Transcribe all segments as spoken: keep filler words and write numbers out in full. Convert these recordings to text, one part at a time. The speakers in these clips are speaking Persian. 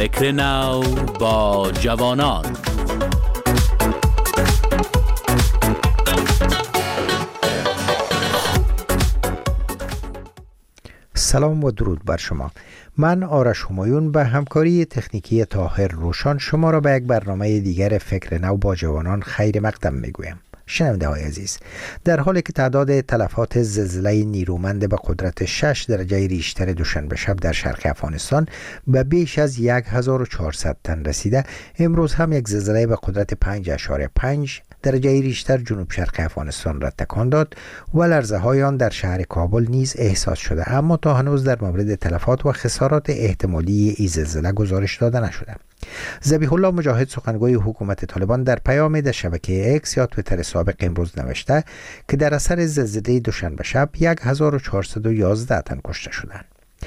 فکر نو با جوانان. سلام و درود بر شما. من آرش همایون به همکاری تکنیکی طاهر روشان شما را به یک برنامه دیگر فکر نو با جوانان خیر مقدم میگویم. شنونده های عزیز، در حالی که تعداد تلفات زلزله نیرومند به قدرت شش درجه ریشتر دوشنبه شب در شرق افغانستان به بیش از هزار و چهارصد تن رسیده، امروز هم یک زلزله به قدرت پنج اشاره پنج درجه ریشتر جنوب شرق افغانستان را تکان داد و لرزه های آن در شهر کابل نیز احساس شده، اما تا هنوز در مورد تلفات و خسارات احتمالی این زلزله گزارش داده نشده. ذبیح الله مجاهد، سخنگوی حکومت طالبان، در پیامی در شبکه اکس یا توییتر سابق امروز نوشته که در اثر زلزله دوشنبه شب هزار و چهارصد و یازده تن کشته شدند.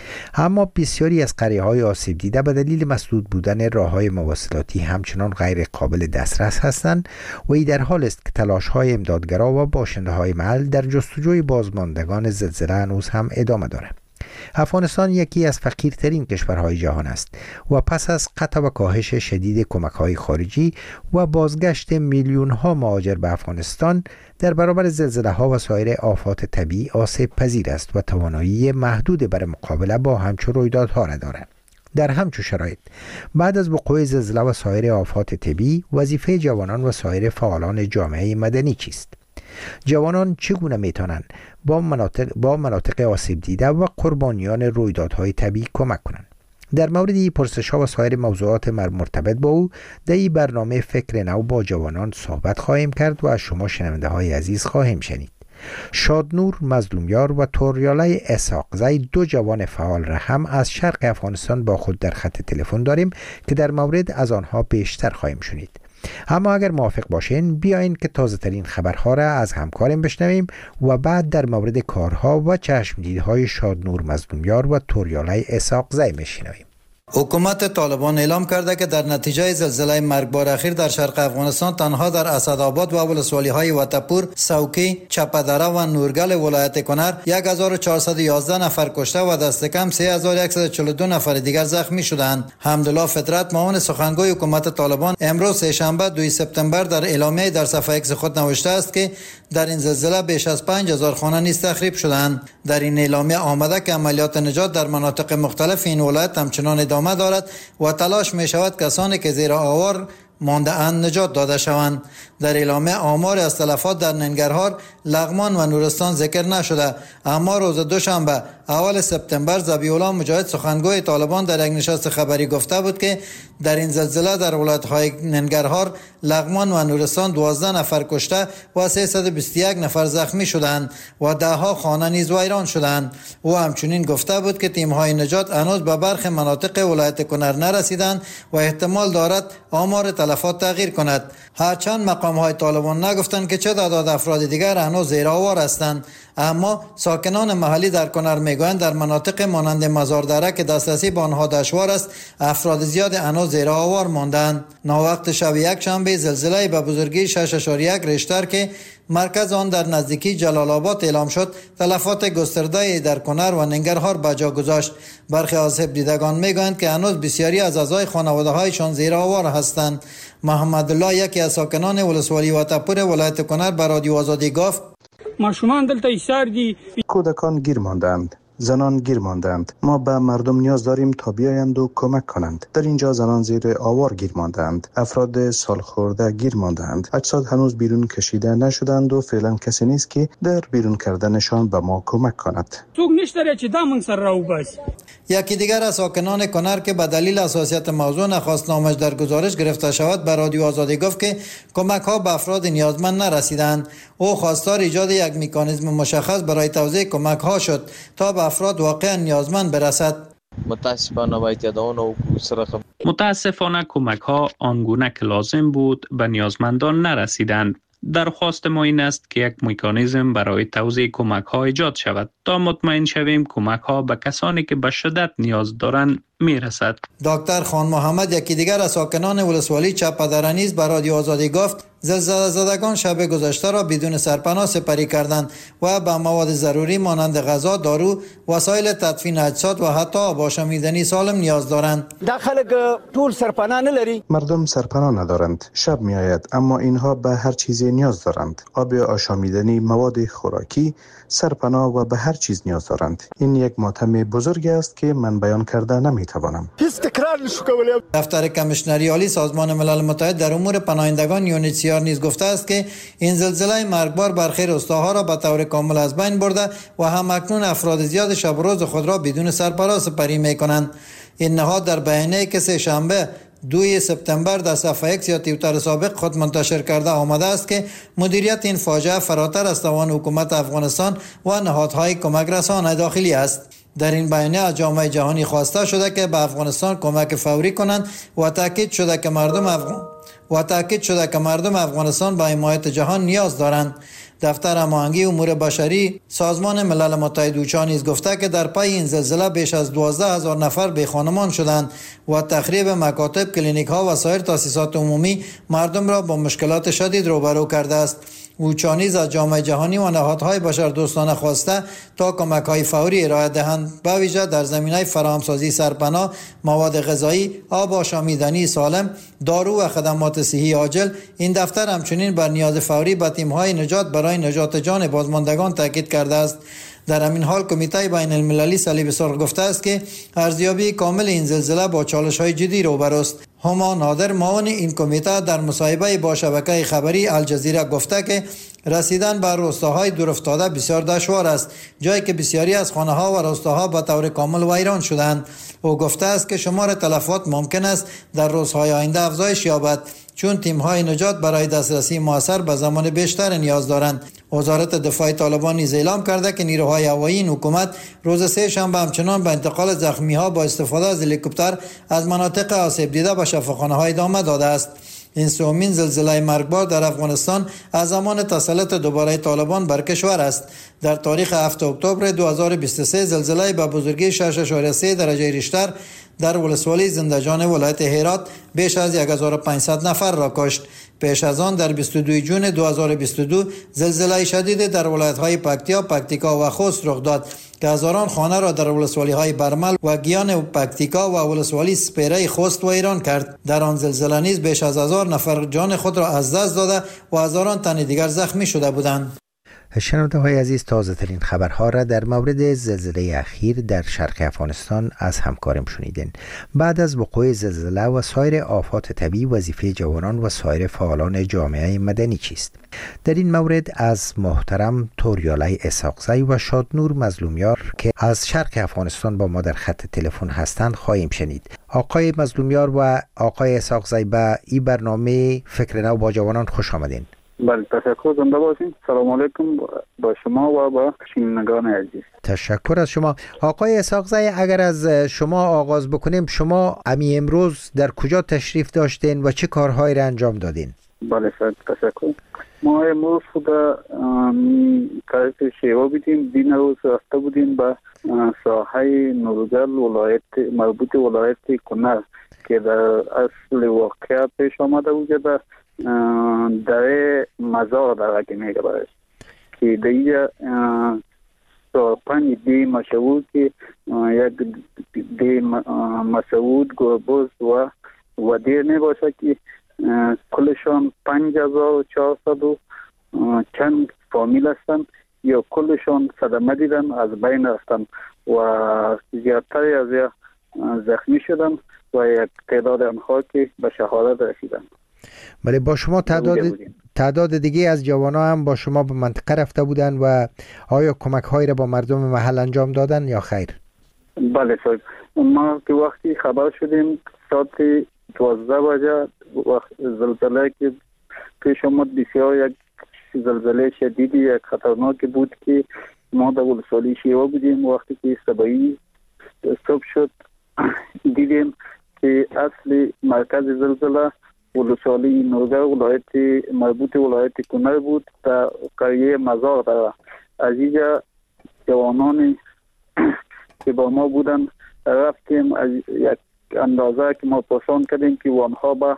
اما بسیاری از قریه‌های آسیب دیده به دلیل مسدود بودن راه‌های مواصلاتی همچنان غیر قابل دسترس هستند و این در حال است که تلاش‌های امدادگرا و باشنده‌های محل در جستجوی بازماندگان زلزله هنوز هم ادامه دارد. افغانستان یکی از فقیرترین کشورهای جهان است و پس از قطع و کاهش شدید کمک‌های خارجی و بازگشت میلیون‌ها مهاجر به افغانستان در برابر زلزله‌ها و سایر آفات طبیعی آسیب پذیر است و توانایی محدود برای مقابله با همچون رویدادها را دارد. در همچون شرایط بعد از وقوع زلزله و سایر آفات طبیعی، وظیفه جوانان و سایر فعالان جامعه مدنی چیست؟ جوانان چگونه میتونند با مناطق با مناطق آسیب دیده و قربانیان رویدادهای طبیعی کمک کنند؟ در مورد این پرسش‌ها و سایر موضوعات مرتبط با او در این برنامه فکر نو با جوانان صحبت خواهیم کرد و از شما شنونده های عزیز خواهیم شنید. شادنور مظلومیار و توریاله اسحاقزی، دو جوان فعال را هم از شرق افغانستان با خود در خط تلفن داریم که در مورد از آنها بیشتر خواهیم شنید. اما اگر موافق باشین بیاین که تازه ترین خبرها را از همکاریم بشنویم و بعد در مورد کارها و چشمدیدهای شادنور مظلومیار و توریاله اسحاقزی میشنویم. حکومت طالبان اعلام کرده که در نتیجه زلزله مرگبار اخیر در شرق افغانستان تنها در اسدآباد و ولسوالی‌های وطپور، سوکی، چپدره و نورگل ولایت کنر هزار و چهارصد و یازده نفر کشته و دست کم سه هزار و صد و چهل و دو نفر دیگر زخمی شدند. حمدالله فطرت، معاون سخنگوی حکومت طالبان، امروز سه‌شنبه دوم سپتامبر در اعلامیه در صفحه اکس خود نوشته است که در این زلزله بیش از پنج هزار خانه نیز تخریب شدند. در این اعلامیه آمده که عملیات نجات در مناطق مختلف این ولایت همچنان ادامه دارد و تلاش می شود کسانی که زیر آوار مانده اند نجات داده شوند. در اعلامیه آمار از تلفات در ننگرهار، لغمان و نورستان ذکر نشده، اما روز دوشنبه اول سپتامبر ذبیح الله مجاهد، سخنگوی طالبان، در یک نشست خبری گفته بود که در این زلزله در ولایت‌های ننگرهار، لغمان و نورستان دوازده نفر کشته و سیصد و بیست و یک نفر زخمی شدند و ده ها خانه نیز ویران شدند. او همچنین گفته بود که تیم‌های نجات هنوز به برخی مناطق ولایت کنر نرسیدند و احتمال دارد آمار تلفات تغییر کند. هرچند مقام‌های طالبان نگفتند که چه تعداد افراد دیگر هنوز زیر آوار هستند، اما ساکنان محلی در کنر میگویند در مناطق مانند مزاردره که دسترسی به آنها دشوار است، افراد زیاد هنوز زیر آوار ماندند. ناوقت شب یک شنبه زلزله به بزرگی شش اشاره یک ریشتر که مرکز آن در نزدیکی جلال آباد اعلام شد، تلفات گسترده در کنر و ننگرهار به جا گذاشت. برخی آسیب دیدگان میگویند که هنوز بسیاری از اعضای خانواده هایشان زیر آوار هستند. محمد الله، یکی از ساکنان ولسوالی وطپور ولایت کنر، به رادیو آزادی گفت: ماشومان دلته ایسار دی، کودکان گیر ماندند، زنان گیر ماندند. ما به مردم نیاز داریم تا بیایند و کمک کنند. در اینجا زنان زیر آوار گیر ماندند، افراد سالخورده گیر ماندند، اجساد هنوز بیرون کشیده نشدند و فعلا کسی نیست که در بیرون کردنشان به ما کمک کند. څوک نشته چې دا موږ سره راوباسي. یکی دیگر از ساکنان کنر که به دلیل حساسیت موضوع نخواست نامش در گزارش گرفته شود، به رادیو آزادی گفت که کمک ها به افراد نیازمند نرسیدند. او خواستار ایجاد یک مکانیزم مشخص برای توزیع کمک ها شد تا به افراد واقعا نیازمند برسد. متاسفانه باید یادآور و سرخم متاسفانه کمک ها آنگونه که لازم بود به نیازمندان نرسیدند. درخواست ما این است که یک مکانیزم برای توزیع کمک ها ایجاد شود تا مطمئن شویم کمک ها به کسانی که به شدت نیاز دارند می رسد. دکتر خان محمد یکی دیگر از ساکنان ولسوالی چپدره نیز به رادیو آزادی گفت زلزله زدگان شب گذشته را بدون سرپناه سپری کردند و به مواد ضروری مانند غذا، دارو، وسایل تدفین اجساد و حتی آب آشامیدنی سالم نیاز دارند. داخل طول سرپناه نلری. مردم سرپناه ندارند. شب می آید اما اینها به هر چیزی نیاز دارند. آب آشامیدنی، مواد خوراکی، سرپناه و به هر چیز نیاز دارند. این یک ماتم بزرگ است که من بیان کرده نمی توانم. دفتر کمیشنری عالی سازمان ملل متحد در امور پناهندگان یونیسیار نیز گفته است که این زلزله مرگبار برخی روستاها را به طور کامل از بین برده و هم اکنون افراد زیاد شب و روز خود را بدون سرپناه سپری می کنند. این نهاد در بیانیه‌ای که سه شنبه دوی سپتامبر در صفحه اکس یا توییتر سابق خود منتشر کرده آمده است که مدیریت این فاجعه فراتر از توان حکومت افغانستان و نهادهای کمک رسان داخلی است. در این بیانیه از جامعه جهانی خواسته شده که به افغانستان کمک فوری کنند و تاکید شده که مردم افغان و تاکید شده که مردم افغانستان به حمایت جهان نیاز دارند. دفتر هماهنگی امور بشری سازمان ملل متحد اوچا نیز گفته که در پی این زلزله بیش از دوازده هزار نفر بی خانمان شدند و تخریب مکاتب، کلینیک ها و سایر تاسیسات عمومی مردم را با مشکلات شدید روبرو کرده است. اوچا نیز از جامعه جهانی و نهادهای بشردوستانه خواسته تا کمک‌های فوری ارائه دهند، به ویژه در زمینه فراهمسازی سرپناه، مواد غذایی، آب آشامیدنی سالم، دارو و خدمات صحی عاجل. این دفتر همچنین بر نیاز فوری به تیم‌های نجات برای نجات جان بازماندگان تاکید کرده است. در همین حال کمیته بین المللی صلیب سرخ گفته است که ارزیابی کامل این زلزله با چالش‌های جدی روبروست. هما نادر معاون این کمیته در مصاحبه با شبکه خبری الجزیره گفته که رسیدن به روستاهای دورافتاده بسیار دشوار است، جایی که بسیاری از خانه‌ها و روستاها به طور کامل ویران شدند. او گفته است که شمار تلفات ممکن است در روزهای آینده افزایش یابد، چون تیم‌های نجات برای دسترسی موثر به زمان بیشتر نیاز دارند. وزارت دفاع طالبان نیز اعلام کرده که نیروهای هوایی این حکومت روز سه شنبه همچنان به انتقال زخمی‌ها با استفاده از هلیکوپتر از مناطق آسیب دیده به شفاخانه‌ها ادامه داده است. این سومین زلزله مرگبار در افغانستان از زمان تسلط دوباره طالبان بر کشور است. در تاریخ هفتم اکتبر دو هزار و بیست و سه زلزله با بزرگی شش اشاریه سه درجه ریشتر در ولسوالی زنده‌جان ولایت هرات بیش از هزار و پانصد نفر را کشت. پیش از آن در بیست و دوم ژوئن دو هزار و بیست و دو زلزله شدید در ولایت‌های پکتیا، پکتیکا و خوست رخ داد که هزاران خانه را در ولسوالی‌های برمل و گیان و پکتیکا و ولسوالی سپیره خوست ویران کرد. در آن زلزله نیز بیش از هزار نفر جان خود را از دست داده و هزاران تن دیگر زخمی شده بودند. شنونده های عزیز، تازه ترین خبرها را در مورد زلزله اخیر در شرق افغانستان از همکارم شنیدین. بعد از وقوع زلزله و سایر آفات طبیعی، وظیفه جوانان و سایر فعالان جامعه مدنی چیست؟ در این مورد از محترم توریالای اسحاقزی و شادنور مظلومیار که از شرق افغانستان با ما در خط تلفن هستند خواهیم شنید. آقای مظلومیار و آقای اسحاقزی، به این برنامه فکر نو با جوانان خوش آمدین. بله، تشکر. زنده باشین. سلام علیکم با شما و با شنوندگان عزیز. تشکر از شما. آقای اسحاقزی، اگر از شما آغاز بکنیم، شما امی امروز در کجا تشریف داشتین و چه کارهایی را انجام دادین؟ بله سر تشکر. ما امروز خود طرف شیوا بودیم. دین روز رفته بودیم به ساحه نورگل ولایت مربوط ولایت کنر که در اصل واقعه پیش آمده بود. در در مزار در که میگه برش که در اینجا پنج دی مشهور که یک دی مسعود گربوز و ودیر میباشه که کلشان پنج هزار و چهارصد و چند فامیل هستن یا کلشان صدمه دیدن، از بین رفتن و زیادتری از یا زخمی شدن و یک تعداد آنها که به شهادت رسیدن. بله، با شما تعداد تعداد دیگه از جوانا هم با شما به منطقه رفته بودن و آیا کمک هایی را با مردم محل انجام دادن یا خیر؟ بله صاحب، ما که وقتی خبر شدیم ساعت دوازده بجه وقت زلزله که پیش آمد، بسیار یک زلزله شدیدی یک خطرناک بود که ما در ولسوالی شیوا بودیم. وقتی که صبحی صبح شد دیدیم که اصل مرکز زلزله ولسوالی نورگل ولایت مربوط ولایت کنر بود، در قریه مزار. در از اینجا جوانانی که با ما بودن رفتیم از یک اندازه که ما پسند کردیم که آنها به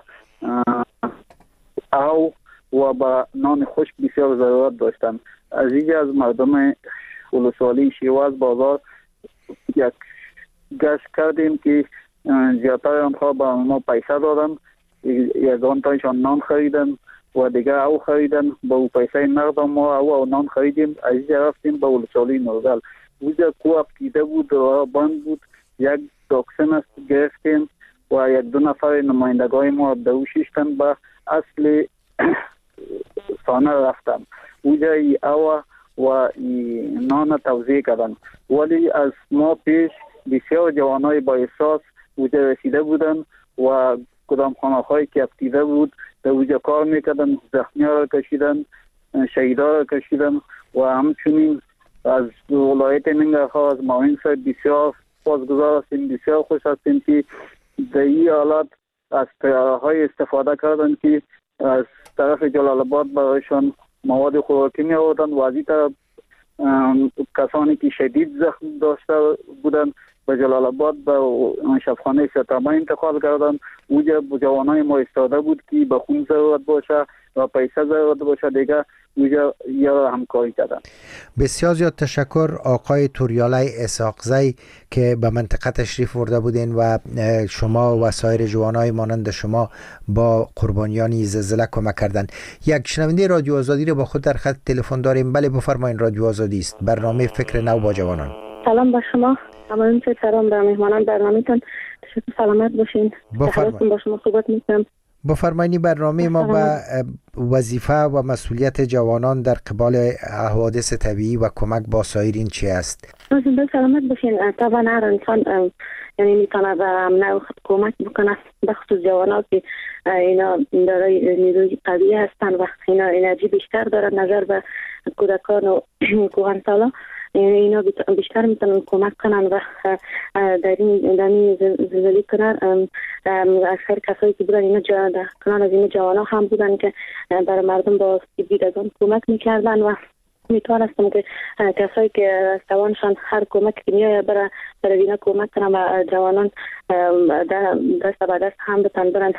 او و به نان خشک بسیار ضرورت داشتند. از اینجا از مردم ولسوالی شیواز بازار یک گشت کردیم که زیادتر آنها به ما پیسه دادن، یگان تایشان نان خریدن و دیگر او خریدن، با او پیسه نقد ما او و نان خریدیم. از اینجا رفتیم به ولسوالی نورگل. اونجا کو افتیده بود و بند بود، یک داکسن است گرفتیم و یک دو نفر نمایندگان ما دوشیشتن به اصل سانه رفتن. اونجا ای او و ای نان توزیع کردن، ولی از ما پیش بسیار جوانای با احساس اونجا رسیده بودن و کدام خانه هایی که افتیده بود در اونجا کار میکردن، زخمی ها را کشیدن، شهیدا را کشیدن و همچنین از ولایت ننگرهار از معاون صاحب بسیار سپاسگزار هستیم، بسیار خوش هستیم که در این حالت از طیاره های استفاده کردن که از طرف جلال آباد برایشان مواد خوراکی می آوردن و از این طرف کسانی که شدید زخم داشته بودن به جلال آباد به شفاخانه ستامه انتقال کردن. اونجا جوانای ما استاده بود که به خون ضرورت باشه و پیسه ضرورت باشه، دیگه اونجا یا همکاری کردن. بسیار زیاد تشکر آقای توریالای اسحاقزی که به منطقه تشریف برده بودین و شما و سایر جوانای مانند شما با قربانیان زلزله کمک کردن. یک شنونده رادیو آزادی رو با خود در خط تلفن داریم. بله بفرمایید، رادیو آزادی است، برنامه فکر نو با جوانان. سلام با شما، تمام سلام به مهمانان برنامه‌تون. تشکر، سلامت باشین. بفرمایید. با شما صحبت می‌کنم. بفرمایید برنامه ما به وظیفه و مسئولیت جوانان در قبال حوادث طبیعی و کمک با سایرین چی است؟ به سلامت باشین. طبعا هر انسان یعنی میتونه به امن خود کمک بکنه، به خصوص جوانان که اینا دارای نیروی قوی هستن و اینا انرژی بیشتر دارن نظر به کودکان و کهنسالا. اینا بیشتر میتونن کمک کنن و در این دمی زلزله کنار از هر کسایی که بودن اینا کنار از این جوانا هم بودن که برای مردم با دیدگان کمک میکردن و میتونستم که کسایی که توانشان هر کمک که میایه برای برای اینا کمک کنن و جوانان دست به دست هم بتن برن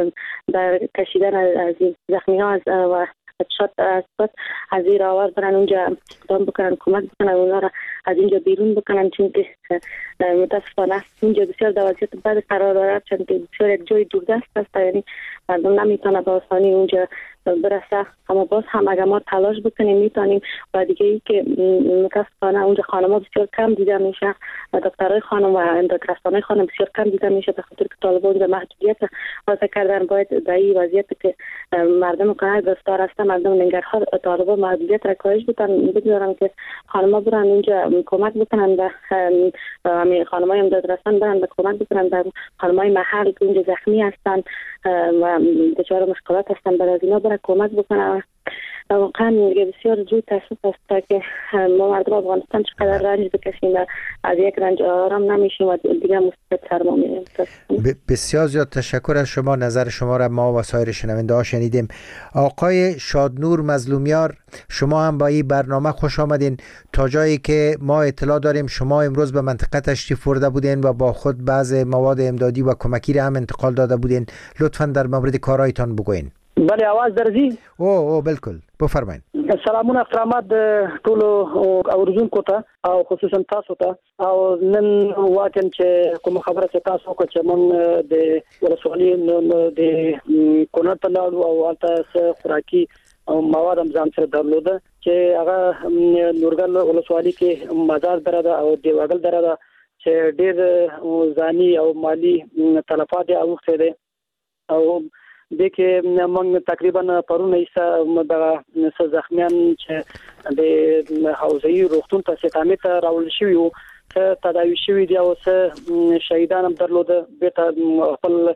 در کشیدن از زخمی ها و شاید از از این راور برن اونجا اقدام بکنن، کمک بکنن اونا را از اینجا بیرون بکنن، چون که متاسفانه اونجا بسیار در وضعیت بد قرار دارد، چون که بسیار یک جای دوردست است، یعنی مردم نمیتونه به آسانی اونجا برسه. اما باز هم اگر ما تلاش بکنیم میتونیم. و دیگه ای که متاسفانه اونجا خانم‌ها بسیار کم دیده میشه، دکترای خانم و اندوکرین‌های خانم بسیار کم دیده میشه، به خاطر که طالبان اونجا محدودیت وضع کردن. باید در این وضعیت که مردم کنار گرفتار هستن، مردم ننگرهار طالبان محدودیت را کاهش بدن، بگذارن که خانم‌ها برن اونجا کمک بکنن و همین خانم‌های امدادرسان برن به کمک بکنن به خانم‌های محل که اونجا زخمی هستن و دچار مشکلات هستن، برای اینا برای کمک بکنن. واقعا بسیار جوی تاسف است که ما مردم افغانستان چقدر رنج بکشیم و از یک رنج آرام نمیشیم و دیگه مصیبت سر ما میریم. بسیار زیاد تشکر از شما. نظر شما را ما و سایر شنونده ها شنیدیم. آقای شادنور مظلومیار، شما هم با این برنامه خوش آمدین. تا جایی که ما اطلاع داریم شما امروز به منطقه تشریف برده بودین و با خود بعض مواد امدادی و کمکی را هم انتقال داده بودین. لطفاً در مورد کارایتان بگوین. بله آواز درځي. او او بالکل بفرمایئ. سلامونه احترامات ټول اوریدونکو ته او خصوصا تاسو ته او نن واکن چې کوم خبره چې تاسو کو چې مون د ولسوالۍ د کونړ ته لاړو او تاسو خوراکي مواد هم ځان سره درلوده چې هغه نورګل ولسوالۍ کې مزار دره او دیوګل دره ده چې ډېر ځاني او مالی تلفات اوخته دي او د کې موږ تقریبا پرونه ایسه د زخمیان چې د حوزوي روغتون ته ستامه ته راول شوی او څه تداوي شوی دی او څه شهیدان هم درلوده به خپل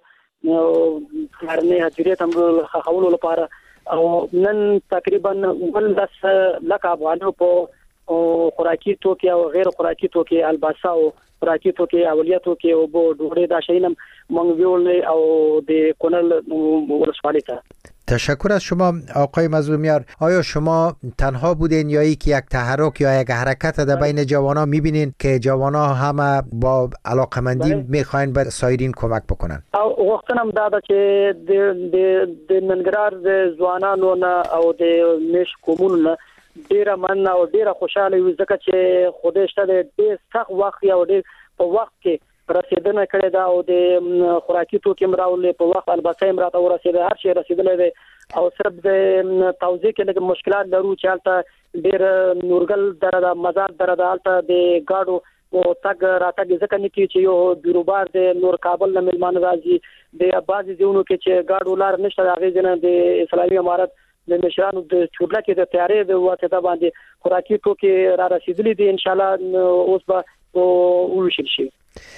کارنه حاضریت هم خولو لپاره او نن تقریبا ولس لک افغانو په خوراکي توکي او غیر خوراکي توکي الباسا او خوراکي توکي اولیت توکي او بو ډوړې دا شینم مونږ ویول او د کونل ولسوالۍ ته تشکر از شما آقای مظلومیار. آیا شما تنها بودین یا ای که یک تحرک یا یک حرکت در بین جوانا میبینین که جوانا همه با علاقمندی میخواین به سایرین کمک بکنن؟ او وختنم دادا چې د د ننګرهار د ځوانانو نه او د نش کومونو ډیره من او ډیره خوشاله وي ځکه چې خوده شته د سخت وخت یا د په وخت کې رسیدنه کړې ده او د خوراکي توکو مراولې په وخت البته امرات او رسیدل هر شي رسیدل دي او صرف د توزیع کې د مشکلات لرو چې حالت ډیر نورګل درته مزار درته حالت د گاډو او تاګ راتګ ځکه نه کی چې یو بیروبار د نور کابل نه ملمان راځي د بعضی ځونو کې چې گاډو لار نشته هغه ځنه د اسلامي امارت د مشرانو د چورلا کې د تیارې د واسطه باندې خوراکي توکي را رسیدلي دي ان شاء الله اوس به وشل شي.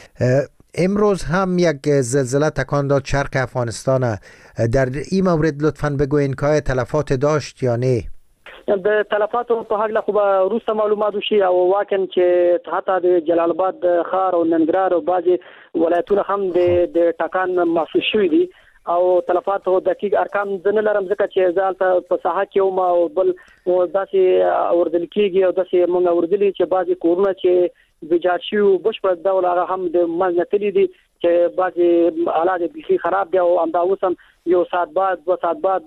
امروز هم یک زلزله تکان داد شرق افغانستان. در این مورد لطفاً بگوین که تلفات داشت یا نه؟ د تلفاتو په حق له خو روسه معلومات شي او واکن چې حتی د جلال آباد ښار او ننګرهار او بعضي ولایتونه هم د ټکان محسوس شوی دي او تلفاتو دقیق ارقام زنه لرم ځکه چې ځالته په ساحه کې او ما بل داسې اوردل کېږي او داسې موږ اوردلی چې بعضي کورونه چې ویجاړ بشپړ ډول هغه هم د مزنتلی دي چې بعضي حالات بيخي خراب دي او امدا اوسم یو ساعت بعد دو ساعت بعد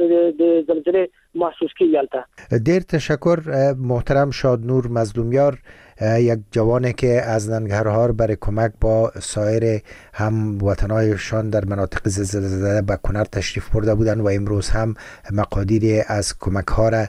د زلزله محسوس کیږي. دیر تشکر محترم شادنور مظلومیار، یک جوانی که از ننگرهار برای کمک با سایر هم وطنایشان در مناطق زلزله زده به کنر تشریف برده بودند و امروز هم مقادیری از کمک ها را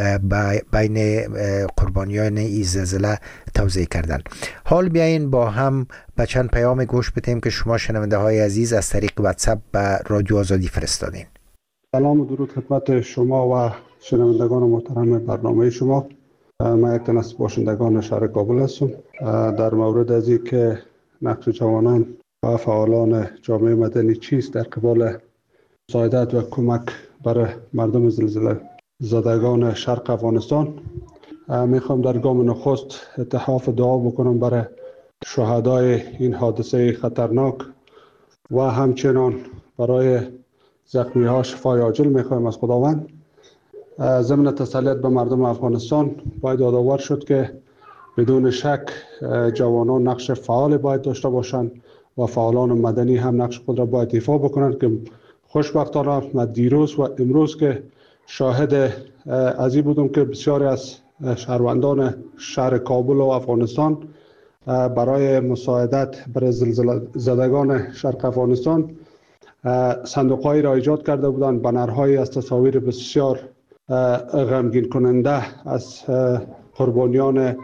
بین قربانیان این زلزله توزیع کردند. حال بیاین با هم به چند پیام گوش بدیم که شما شنونده های عزیز از طریق واتساپ به رادیو آزادی فرستادین. سلام و درود خدمت شما و شنوندگان محترم برنامه شما. من یک تن از باشندگان شهر کابل هستم. در مورد از این که نقش جوانان و فعالان جامعه مدنی چیست در قبال مساعدت و کمک برای مردم زلزله زدگان شرق افغانستان، میخوام در گام نخست اتحاف دعا بکنم برای شهدای این حادثه خطرناک و همچنان برای زخمی ها شفای عاجل میخوایم از خداوند. ضمن تسلیت به مردم افغانستان باید یادآور شد که بدون شک جوانان نقش فعال باید داشته باشند و فعالان مدنی هم نقش خود را باید ایفا بکنند که خوشبختانه من دیروز و امروز که شاهد از این بودم که بسیاری از شهروندان شهر کابل و افغانستان برای مساعدت برای زلزله زدگان شرق افغانستان صندوق‌هایی را ایجاد کرده بودند، بنرهایی از تصاویر بسیار غمگین کننده از قربانیان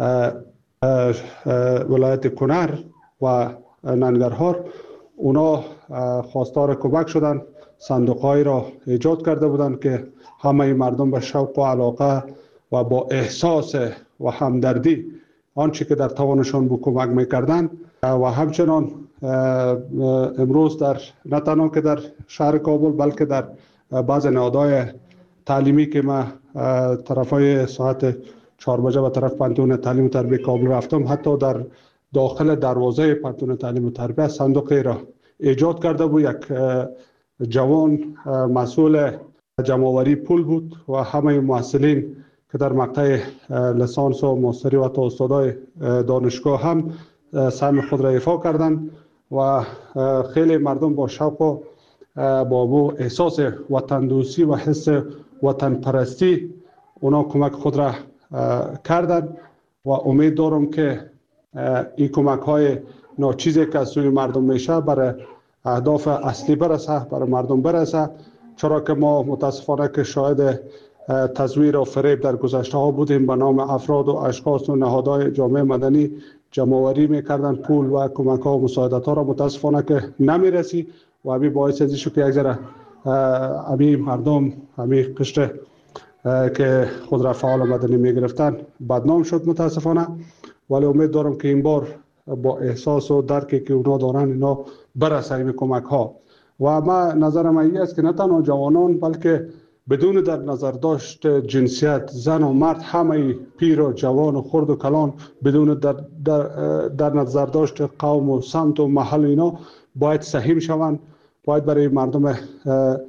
ولایت کنر و ننگرهار. اونا خواستار کمک شدند، صندوق‌هایی را ایجاد کرده بودند که همه مردم به شوق و علاقه و با احساس و همدردی آنچه که در توانشان بود کمک می‌کردند. و همچنان امروز در نه تنها که در شهر کابل بلکه در بعض نهادهای تعلیمی که ما طرفای ساعت چهار بجه به طرف پانتون تعلیم و تربیت کابل رفتم، حتی در داخل دروازه پانتون تعلیم و تربیت صندوقی را ایجاد کرده بود. یک جوان مسئول جمع‌آوری پول بود و همه محصلین که در مقطع لیسانس و ماستری و حتی استادای دانشگاه هم سهم خود را ایفا کردند و خیلی مردم با شوق و با بو احساس وطن دوستی و حس وطن پرستی اونا کمک خود را کردند و امید دارم که این کمک های ناچیزی که از سوی مردم میشه برای اهداف اصلی برسه، برای مردم برسه، چرا که ما متاسفانه که شاهد تزویر و فریب در گذشته ها بودیم. به نام افراد و اشخاص و نهادهای جامعه مدنی جمع‌آوری میکردن پول و کمک ها و مساعدت ها را، متاسفانه که نمیرسی و همین باعث ازی شد که یک ذره همین مردم همین قشر که خود را فعال مدنی میگرفتن بدنام شد متاسفانه. ولی امید دارم که این بار با احساس و درکی که اونا دارن اینا برسه این کمک ها. و ما نظرم این است که نه تنها جوانان بلکه بدون در نظر داشت جنسیت، زن و مرد، همه پیر و جوان و خرد و کلان، بدون در, در, در نظر داشت قوم و سمت و محل اینا باید سهم شوند، باید برای مردم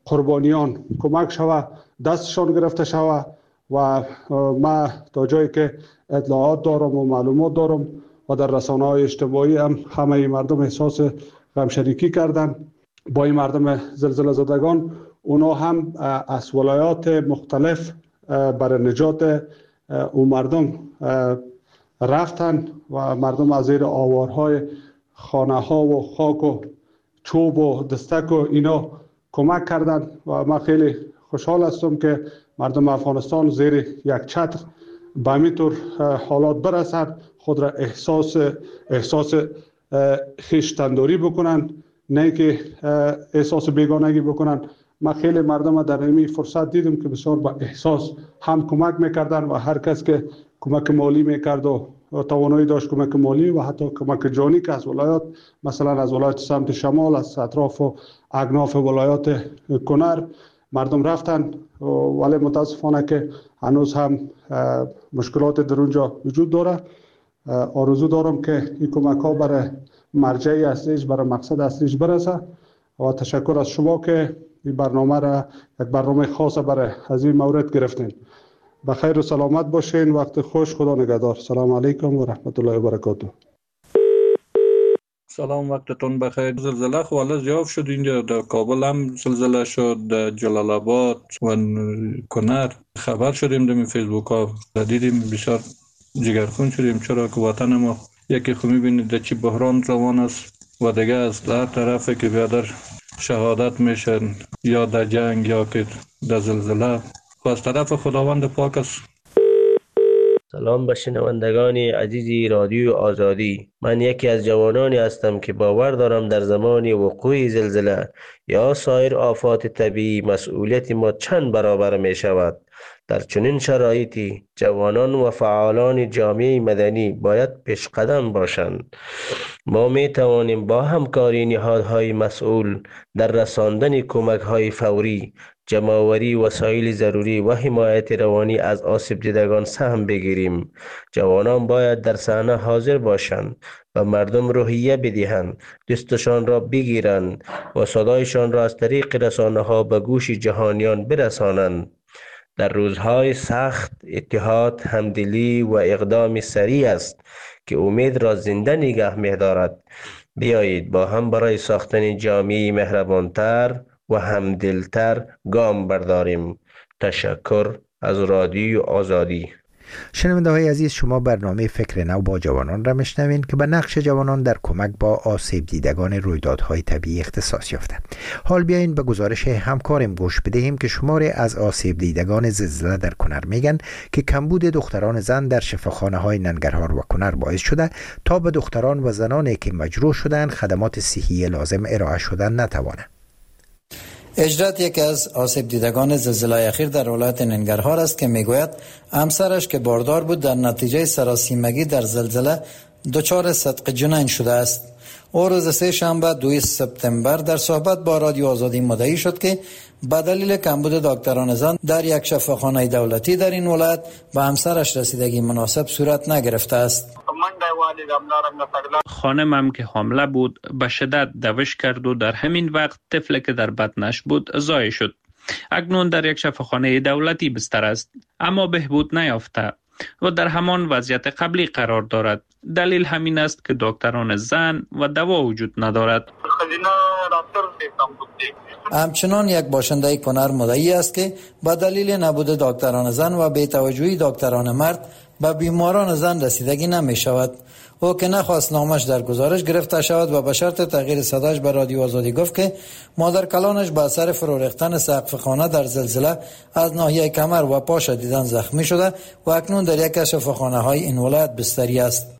قربانیان کمک شوه، دستشان گرفته شوه و ما تا جایی که اطلاعات دارم و معلومات دارم و در رسانه‌های اجتماعی هم همه مردم احساس غمشریکی کردن با این مردم زلزله زدگان. اونا هم از ولایات مختلف برای نجات اون مردم رفتن و مردم از زیر آوارهای خانه ها و خاک و چوب و دستک و اینا کمک کردن و من خیلی خوشحال هستم که مردم افغانستان زیر یک چتر به همین طور حالات برسد، خود را احساس احساس خویشتنداری بکنن، نه که احساس بیگانگی بکنن. من خیلی مردم در این فرصت دیدم که بسیار با احساس هم کمک میکردن و هر کس که کمک مالی میکرد و توانایی داشت کمک مالی و حتی کمک جانی که از ولایات، مثلا از ولایت سمت شمال، از اطراف و اکناف ولایات کنر مردم رفتن، ولی متاسفانه که هنوز هم مشکلات در اونجا وجود داره. آرزو دارم که این کمک ها برای مرجعی اصلیش، برای مقصد اصلیش برسه و تشکر از شما که این برنامه را یک برنامه خاص برای از این مورد گرفتین. بخیر و سلامت باشین، وقت خوش، خدا نگهدار. سلام علیکم و رحمت الله و برکاته. سلام، وقتتون بخیر. زلزله خو حالا زیاد شد اینجا، در کابل هم زلزله شد، در جلال آباد و کنر خبر شدیم در فیسبوک ها، دیدیم بسیار جگرخون شدیم، چرا که وطن ما یکی خو میبینید در چی بحران روان است و دیگه از هر طرفه که بیادر شهادت میشن یا در جنگ یا که در زلزله و از طرف خداوند پاک است. سلام به شنوندگان عزیزی رادیو آزادی. من یکی از جوانانی هستم که باور دارم در زمان وقوع زلزله یا سایر آفات طبیعی مسئولیت ما چند برابر می شود. در چنین شرایطی جوانان و فعالان جامعه مدنی باید پیش قدم باشند. ما می توانیم با همکاری نهادهای مسئول در رساندن کمک‌های فوری، جمع‌آوری وسایل ضروری و حمایت روانی از آسیب دیدگان سهم بگیریم. جوانان باید در صحنه حاضر باشند و مردم روحیه بدهند، دستشان را بگیرند و صدایشان را از طریق رسانه‌ها به گوش جهانیان برسانند. در روزهای سخت اتحاد، همدلی و اقدام سریع است که امید را زنده نگه می‌دارد. بیایید با هم برای ساختن جامعه مهربانتر و همدلتر گام برداریم. تشکر از رادیو آزادی. شنونده های عزیز، شما برنامه فکر نو با جوانان را میشنوین که به نقش جوانان در کمک با آسیب دیدگان رویدادهای طبیعی اختصاص یافته. حال بیاین به گزارش همکارم گوش بدهیم که شماری از آسیب دیدگان زلزله در کنر میگن که کمبود دختران زن در شفاخانه های ننگرهار و کنر باعث شده تا به دختران و زنانی که مجروح شدن خدمات صحی لازم ارائه شدن نتوانه. اجرت یکی از آسیب دیدگان زلزله اخیر در ولایت ننگرهار است که میگوید همسرش که باردار بود در نتیجه سراسیمگی در زلزله دچار صدق جنین شده است. او روز سه شنبه دوم سپتامبر در صحبت با رادیو آزادی مدعی شد که به دلیل کمبود دکتران زن در یک شفاخانه دولتی در این ولایت به همسرش رسیدگی مناسب صورت نگرفته است. خانمم که حامله بود به شدت دوش کرد و در همین وقت طفلی که در بطنش بود ضایع شد. اکنون در یک شفاخانه دولتی بستر است، اما بهبود نیافته و در همان وضعیت قبلی قرار دارد. دلیل همین است که دکتران زن و دوا وجود ندارد. همچنان یک باشنده کنر مدعی است که به دلیل نبود دکتران زن و بی‌توجهی دکتران مرد به بیماران زن رسیدگی نمی شود. او که نخواست نامش در گزارش گرفته شود و به شرط تغییر صداش به رادیو آزادی گفت که مادر کلانش به اثر فرو ریختن سقف خانه در زلزله از ناحیه کمر و پا شدیداً زخمی شده و اکنون در یک از شفاخانه های این ولایت بستری است.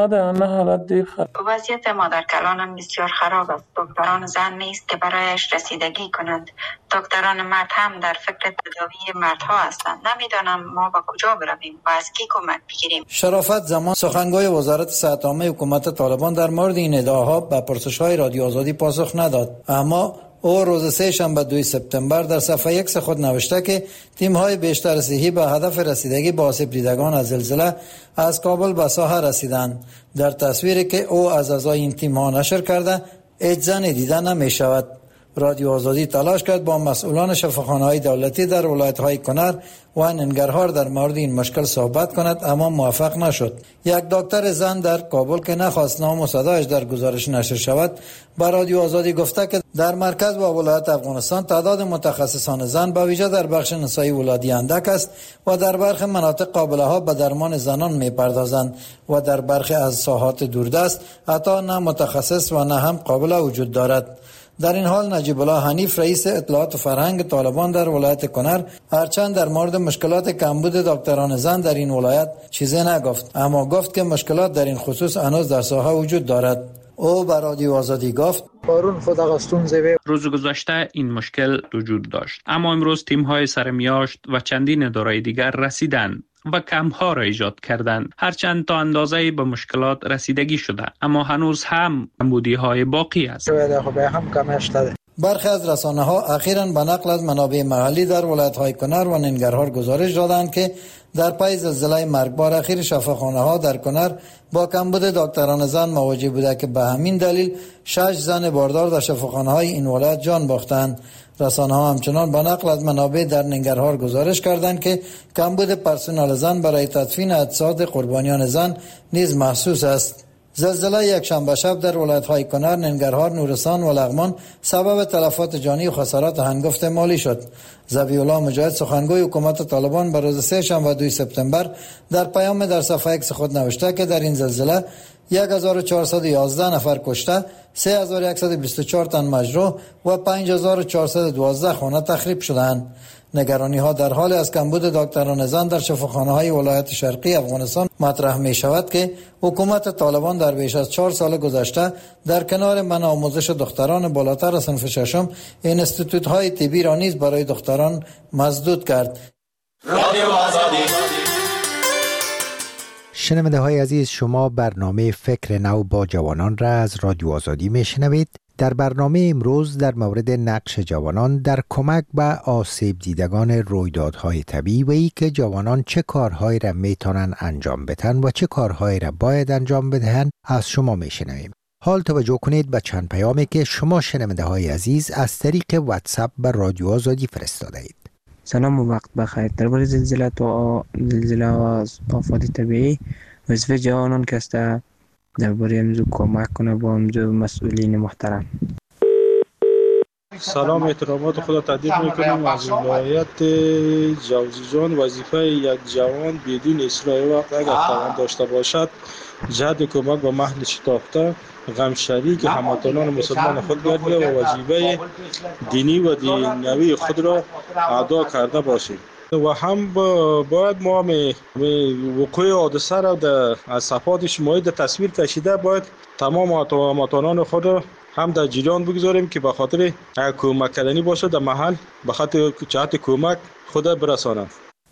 وضعیت مادر کلانم بسیار خراب است. دکتران زن نیست که برایش رسیدگی کنند. دکتران مرد هم در فکر تداوی مردها هستند. نمیدانم ما با کجا برویم و از کی کمک بگیریم. شرافت زمان سخنگوی وزارت صحت عامه حکومت طالبان در مورد این ادعاها به پرسش‌های رادیو آزادی پاسخ نداد، اما او روز سه شنبه دوم سپتامبر در صفحه یک خود نوشته که تیم‌های بیشتر صحی به هدف رسیدگی به آسیب دیدگان از زلزله از کابل به ساحه رسیدند. در تصویری که او از اعضای این تیم‌ها نشر کرده، هیچ زنی دیده نمی شود. رادیو آزادی تلاش کرد با مسئولان شفاخانه‌های دولتی در ولایت‌های کنر و ننگرهار در مورد این مشکل صحبت کند، اما موفق نشد. یک دکتر زن در کابل که نخواست نام و صدایش در گزارش نشر شود، با رادیو آزادی گفته که در مرکز و ولایت افغانستان تعداد متخصصان زن به ویژه در بخش نسایی ولادی اندک است و در برخی مناطق قابله ها به درمان زنان می‌پردازند و در برخی از ساحات دوردست حتی نه متخصص و نه هم قابله وجود دارد. در این حال نجیب الله حنیف رئیس اطلاعات و فرهنگ طالبان در ولایت کنر هرچند در مورد مشکلات کمبود دکتران زن در این ولایت چیزی نگفت، اما گفت که مشکلات در این خصوص هنوز در ساحه وجود دارد. او بر رادیو آزادی گفت روز گذشته این مشکل وجود داشت، اما امروز تیم‌های سرمیاشت و چندین اداره دیگر رسیدند و کمپ‌ها را ایجاد کردند. هرچند تا اندازه‌ای به مشکلات رسیدگی شده، اما هنوز هم کمبودی‌های باقی است. برخی از رسانه‌ها اخیراً به نقل از منابع محلی در ولایت‌های کنر و ننگرهار گزارش دادند که در پی زلزله مرگبار اخیر شفاخانه‌ها در کنر با کمبود دکتران زن مواجه بوده که به همین دلیل شش زن باردار در شفاخانه‌های این ولایت جان باختند. رسانه‌ها همچنان به نقل از منابع در ننگرهار گزارش کردند که کمبود پرسنل زن برای تدفین اجساد قربانیان زن نیز محسوس است. زلزله یک شنبه شب در ولایت‌های کنر، ننگرهار، نورستان و لغمان سبب تلفات جانی و خسارات هنگفت مالی شد. ذبیح الله مجاهد سخنگوی حکومت طالبان بر روز سه شنبه دوم سپتامبر در پیام در صفحه ایکس خود نوشته که در این زلزله هزار و چهارصد و یازده نفر کشته، سه هزار و صد و بیست و چهار تن مجروح و پنج هزار و چهارصد و دوازده خانه تخریب شدند. نگرانی ها در حال از کمبود دکتران زن در شفاخانه های ولایت شرقی افغانستان مطرح می شود که حکومت طالبان در بیش از چهار سال گذشته در کنار منع آموزش دختران بالاتر از صنف ششم اینستیتوت های طبی را نیز برای دختران مسدود کرد. شنونده های عزیز، شما برنامه فکر نو با جوانان را از رادیو آزادی می شنوید. در برنامه امروز در مورد نقش جوانان در کمک به آسیب دیدگان رویدادهای طبیعی و ای که جوانان چه کارهایی را میتونن انجام بدن و چه کارهایی را باید انجام بدهند از شما میشنویم. حال توجه کنید به چند پیامی که شما شنونده های عزیز از طریق واتساپ به رادیو آزادی فرستاده اید. سلام و وقت بخیر. درباره زلزله و زلزله و آفات طبیعی وظیفه جوانان که است درباره امروز کمک کنه با امروز مسئولین محترم. سلام، احترامات خدا تقدیم میکنم. از ولایت جوزجان وظیفه یک جوان بدون اصلاح وقت اگر توان داشته باشد جهت کمک به محل شتافته غم شریک هموطنان مسلمان خود گردید و وظیفه دینی و دینوی خود را ادا کرده باشید و هم باید ما وقوع حادثه را از صفحات اجتماعی در تصویر کشیده باید تمام هموطنان خود را هم در جریان بگذاریم که به خاطر کمک کردنی باشه در محل به خاطر جهت کمک خود برسانند.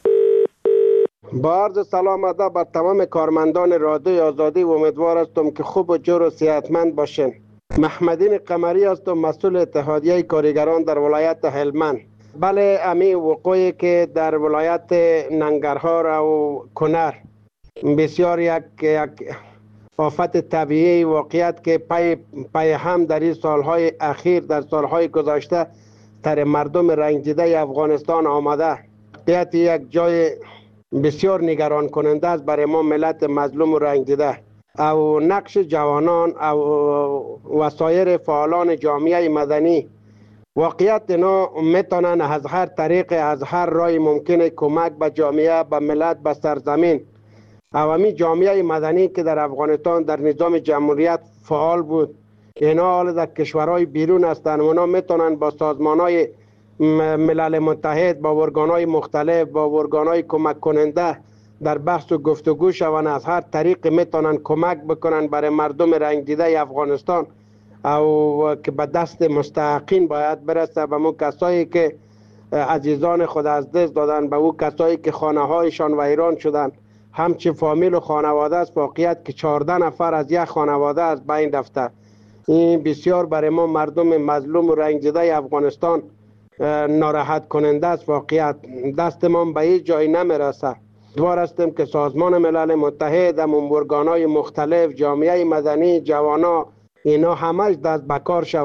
با عرض سلام ادب بر تمام کارمندان رادیوی آزادی و امیدوار هستم که خوب و جور و صحتمند باشین. محمدین قمری هستم، مسئول اتحادیه کارگران در ولایت هلمند. بله، امی وقوعی که در ولایت ننگرهار و کنر بسیار یک یک آفت طبیعی واقعیت که پی, پی هم در این سالهای اخیر در سالهای گذشته در مردم رنجیده افغانستان آمده. واقعیت یک جای بسیار نگران کننده است برای ما ملت مظلوم و رنجیده. او نقش جوانان او وسایر فعالان جامعه مدنی واقعیت اینا میتونن از هر طریق از هر راه ممکنه کمک به جامعه، به ملت، به سرزمین عوامی جامعه مدنی که در افغانستان در نظام جمهوریت فعال بود، اینا حال در کشورهای بیرون هستند و اینا میتونن با سازمانهای ملل متحد، با ارگانهای مختلف، با ارگانهای کمک کننده در بحث و گفتگو شوند، از هر طریق میتونن کمک بکنن برای مردم رنجیده افغانستان او که به دست مستحقین باید برسه، به مو کسایی که عزیزان خود از دست دادن، به او کسایی که خانه هایشان ویران شدن، همچه فامیل و خانواده است. واقعیت که چهارده نفر از یک خانواده از بین رفته. این بسیار برای ما مردم مظلوم و رنجیده افغانستان ناراحت کننده است. واقعیت دست ما به هیچ جای نمیرسه. دوار هستیم که سازمان ملل متحد، ارگانهای مختلف، جامعه مدنی، جوانا، اینا همش دست بکار شوند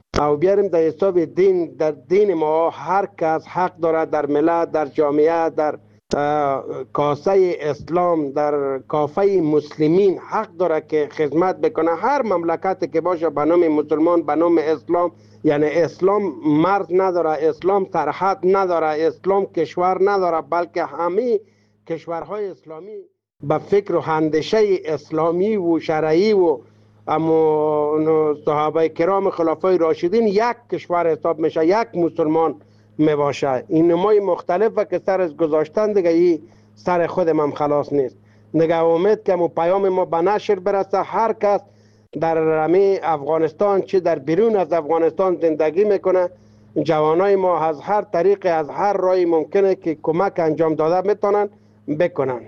او بیاریم در حساب دین. در دین ما هر کس حق دارد در ملت، در جامعه، در کاسه اسلام، در کافه مسلمین حق داره که خدمت بکنه. هر مملکتی که باشه به نام مسلمان، به نام اسلام، یعنی اسلام مرز نداره، اسلام سرحد نداره، اسلام کشور نداره، بلکه همه کشورهای اسلامی به فکر و اندیشه اسلامی و شرعی و اما صحابه کرام خلفای راشدین یک کشور حساب میشه، یک مسلمان میباشه. این نمای مختلف که سر از گذاشتن دیگه ای سر خودم هم خلاص نیست. دیگه امید که پیام ما به نشر برسه. هر کس در رمی افغانستان چه در بیرون از افغانستان زندگی میکنه، جوانای ما از هر طریق، از هر راهی ممکنه که کمک انجام داده میتونن بکنن.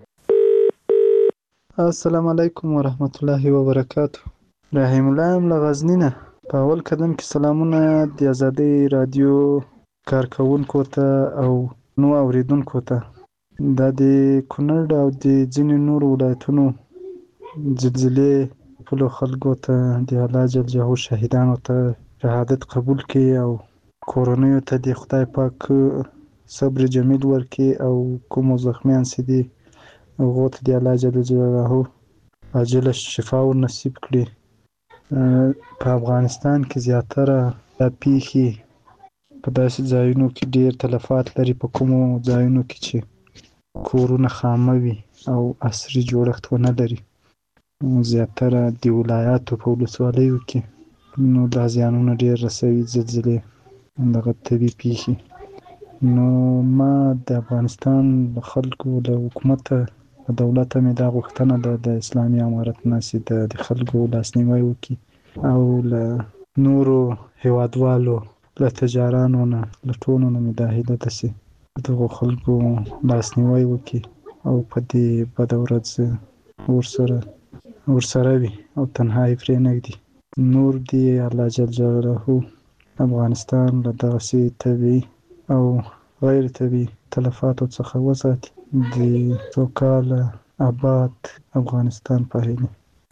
السلام علیکم و رحمت الله و برکاته. رحیم الله ام لغزنینه. په اول قدم کې سلامونه د آزادۍ رادیو کارکونکو ته او نو اوریدونکو ته. دا د کونړ او د ځینې نورو ولایتونو زلزلې ټولو خلکو ته د الله جل جلاله شهیدانو ته شهادت قبول کړي او کورنیو ته د خدای پاک صبر جمیل ورکړي او کومو زخمیان چې دي هغو ته د الله جل جلاله عاجله شفا ور نصیب کړي. په افغانستان کې زیاتره دا پیښې په داسې ځایونو کې ډېر تلفات لري، په کومو ځایونو کې چې کورونه خامه وي او عصري جوړښت ونه لري. زیاتره د ولایاتو په ولسوالیو کې نو دا زیانونه ډېر رسوي، زلزلې، دغه طبیعي پیښې. نو ما د افغانستان خلکو له حکومته، د دولته مې دا غوښتنه ده د اسلامي امارت نه چې د خلکو لاسنیوی وکړي او له نورو هیوادوالو، له تجارانو نه، له ټولو نه مې دا هیله ده چې دغو خلکو لاسنیوی وکړي او په دې بده ورځ ورسره ورسره وي او تنها یې پرېنږدي. نور دې الله جل جلاله افغانستان له دغسې طبیعي او غیر طبیعي تلفاتو څخه وساتي. د سوکاله آباد افغانستان په هیله.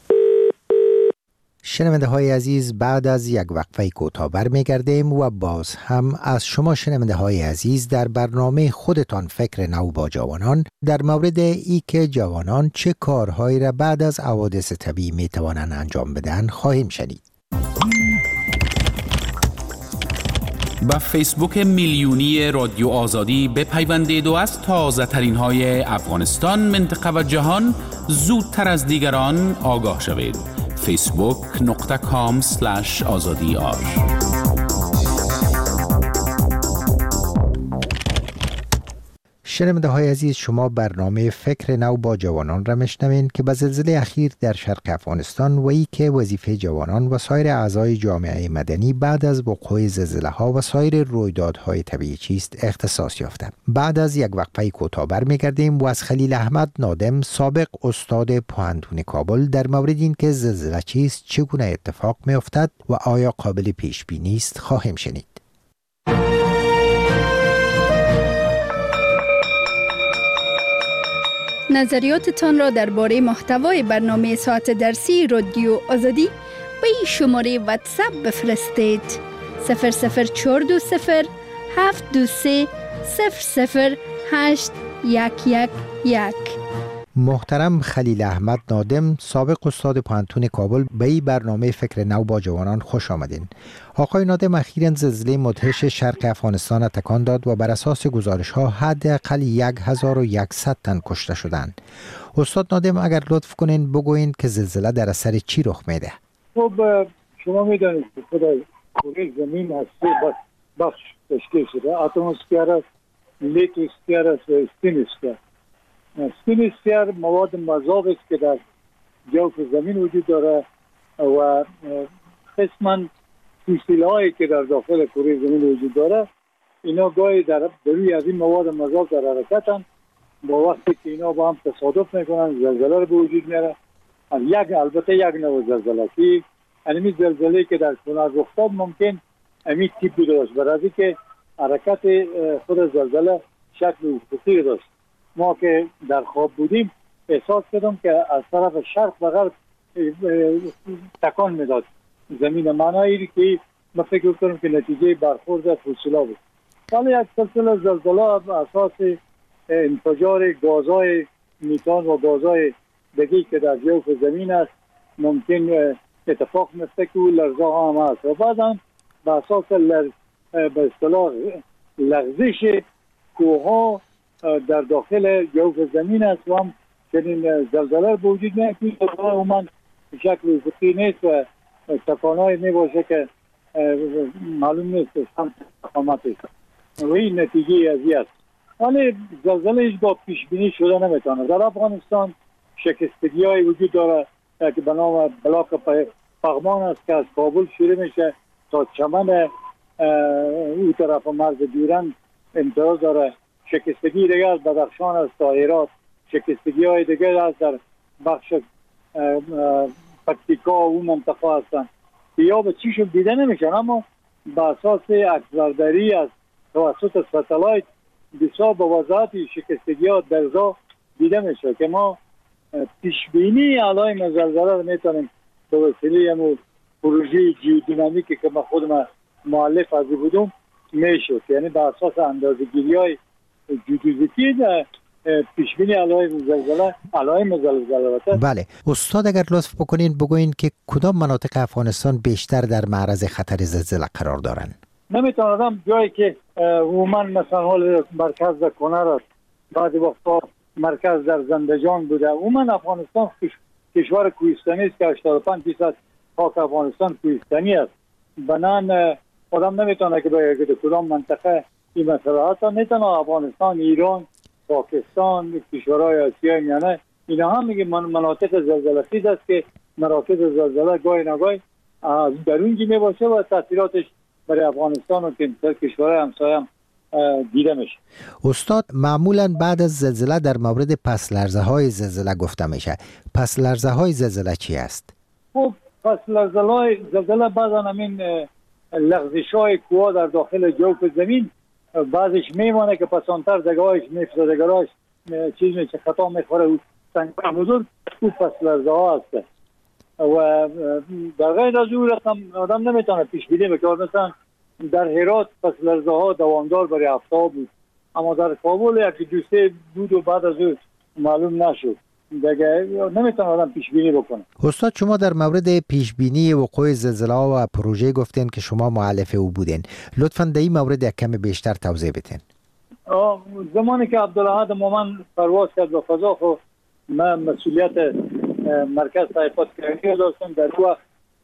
شنونده های عزیز، بعد از یک وقفه کوتاه برمیگردیم و باز هم از شما شنونده های عزیز در برنامه خودتان فکر نو با جوانان در مورد ای که جوانان چه کارهایی را بعد از حوادث طبیعی می توانند انجام بدن خواهیم شنید. با فیسبوک میلیونی رادیو آزادی بپیوندید و از تازه ترین های افغانستان، منطقه و جهان زودتر از دیگران آگاه شوید. فیسبوک نقطه کام سلش آزادی آر. شنونده های عزیز، شما برنامه فکر نو با جوانان را میشنوین که به زلزله اخیر در شرق افغانستان و ای که وظیفه جوانان و سایر اعضای جامعه مدنی بعد از وقوع زلزله ها و سایر رویدادهای طبیعی چیست اختصاص یافته. بعد از یک وقفه کوتاه برمیگردیم و از خلیل احمد نادم، سابق استاد پوهنتون کابل، در مورد این که زلزله چیست، چگونه اتفاق میافتد و آیا قابل پیش بینی است خواهیم شنید. نظریاتتان را درباره محتوای برنامه ساعت درسی رادیو آزادی به این شماره واتساپ بفرستید: صفر صفر چهار دو صفر هفت دو سه صفر صفر هشت یک یک یک. محترم خلیل احمد نادم، سابق استاد پوهنتون کابل، به این برنامه فکر نو با جوانان خوش آمدین. آقای نادم، اخیراً زلزله مدهش شرق افغانستان تکان داد و بر اساس گزارش ها حداقل یک هزار و صد تن کشته شدند. استاد نادم، اگر لطف کنین بگوین که زلزله در اثر چی رخ میده؟ خب شما میدانید که خدای کره زمین از سه بخش تشکیل شده: اتمسفر است، لیتوسفر است و استینوسفر. استینوسفر مواد مذاب است که در جوف زمین وجود داره و قسما فسیل‌هایی که در داخل کره زمین وجود داره، اینا گاهی در روی از این مواد مذاب در حرکتن. با وقتی که اینا با هم تصادف میکنن زلزله رو به وجود میاره. یک البته یک نوع زلزله که همین زلزله که در کنار رخ داد ممکن همین تیپی داشت، برای که حرکت خود زلزله شکل افقی داشت. ما که در خواب بودیم احساس کردم که از طرف شرق و غرب تکان میداد زمین. معنایی که من فکر کنم که نتیجه برخورد فوسیلا بود. ولی یک سلسله زلزله به اساس انفجار گازهای میتان و گازهای دیگه که در جوف زمین است ممکن اتفاق میفته که لرزه ها هم هست و بعدا به اساس لرز به اصطلاح لغزش کوه ها در داخل جوف زمین است و هم چنین زلزله وجود میاد که عموما به شکل افقی نیست و تکانهای میباشه که معلوم نیست سمت اقامت است و این نتیجه ازی است. ولی زلزله هیچ با پیش بینی شده نمیتونه. در افغانستان شکستگی های وجود داره که به نام بلاک پغمان است که از کابل شروع میشه تا چمن او طرف مرز دیورند امتیاز داره. شکستگی دیگه از بدخشان است تا هرات. شکستگی های دیگه از در بخش پکتیکا و اون منطقه هستن یا به چیشون دیده نمیشن، اما به اساس عکسبرداری از توسط ستلایت بسیار با وضاحت شکستگی ها درزا دیده میشه که ما پیشبینی علائم زلزله رو میتونیم به وسیله همون پروژه جیودینامیکی که ما خودم مؤلف ازی بودم میشد، یعنی به اساس اندازه‌گیری های جیودیزیتی پیشبینی علائم زلزله علائم زلزله. بله استاد اگر لطف بکنین بگوین که کدام مناطق افغانستان بیشتر در معرض خطر زلزله قرار دارن؟ نمیتونم جایی که عموما مثلا حال مرکز در کنر است، بعضی وقتا مرکز در زندجان بوده. عموما افغانستان کشور کوهستانی است که هشتاد و پنج درصد خاک افغانستان کوهستانی است. بنان آدم نمیتونه که بگه که کدام منطقه این مسئله هست. میتونه افغانستان، ایران، پاکستان، کشورهای آسیای میانه اینا هم میگه من مناطق زلزله خیز است که مراکز زلزله گاهی نگاهی از درونجی میباشه و تاثیراتش برای افغانستان و کشورهای همسایه هم دیده میشه. استاد معمولا بعد از زلزله در مورد پس لرزه های زلزله گفته میشه. پس لرزه های زلزله چی است؟ خب پس لرزه های زلزله بعضا همین لغزش های کوه در داخل جوف زمین بعضش میمانه که پسانتر دگاهش میفته، دگاهش چیز میشه خطا میخوره و سنگ بزرگ او پس لرزه ها هست و در غیر از او رقم آدم نمیتونه پیش بینی بکنه. مثلا در هرات پس لرزه ها دوامدار برای هفته بود، اما در کابل یک دوسته بود و بعد از او معلوم نشد. دیگه نمیتونه آدم پیش بینی بکنه. استاد شما در مورد پیش بینی وقوع زلزله و پروژه گفتین که شما مؤلف او بودین، لطفاً در این مورد یک کم بیشتر توضیح بدین. زمانی که عبدالاحد مومن پرواز کرد به فضا خو من مسئولیت مرکز تحقیقات کرنی داشتم. در وقت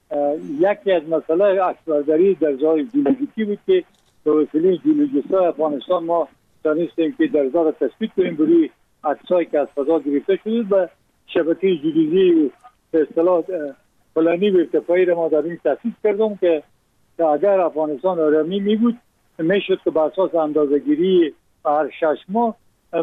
یکی از مسئله عکسبرداری درزهای جیولوژیکی بود که به وسیله جیولوژیست‌های افغانستان ما دانستیم که درزها را تثبیت کنیم بروی عکسایی که از فضا گرفته شده و شبکه جیولوژی به اصطلاح پلانی و ارتفاعی را ما در این تأسیس کردم که اگر افغانستان آرامی می بود میشد که به اساس اندازه‌گیری هر شش ماه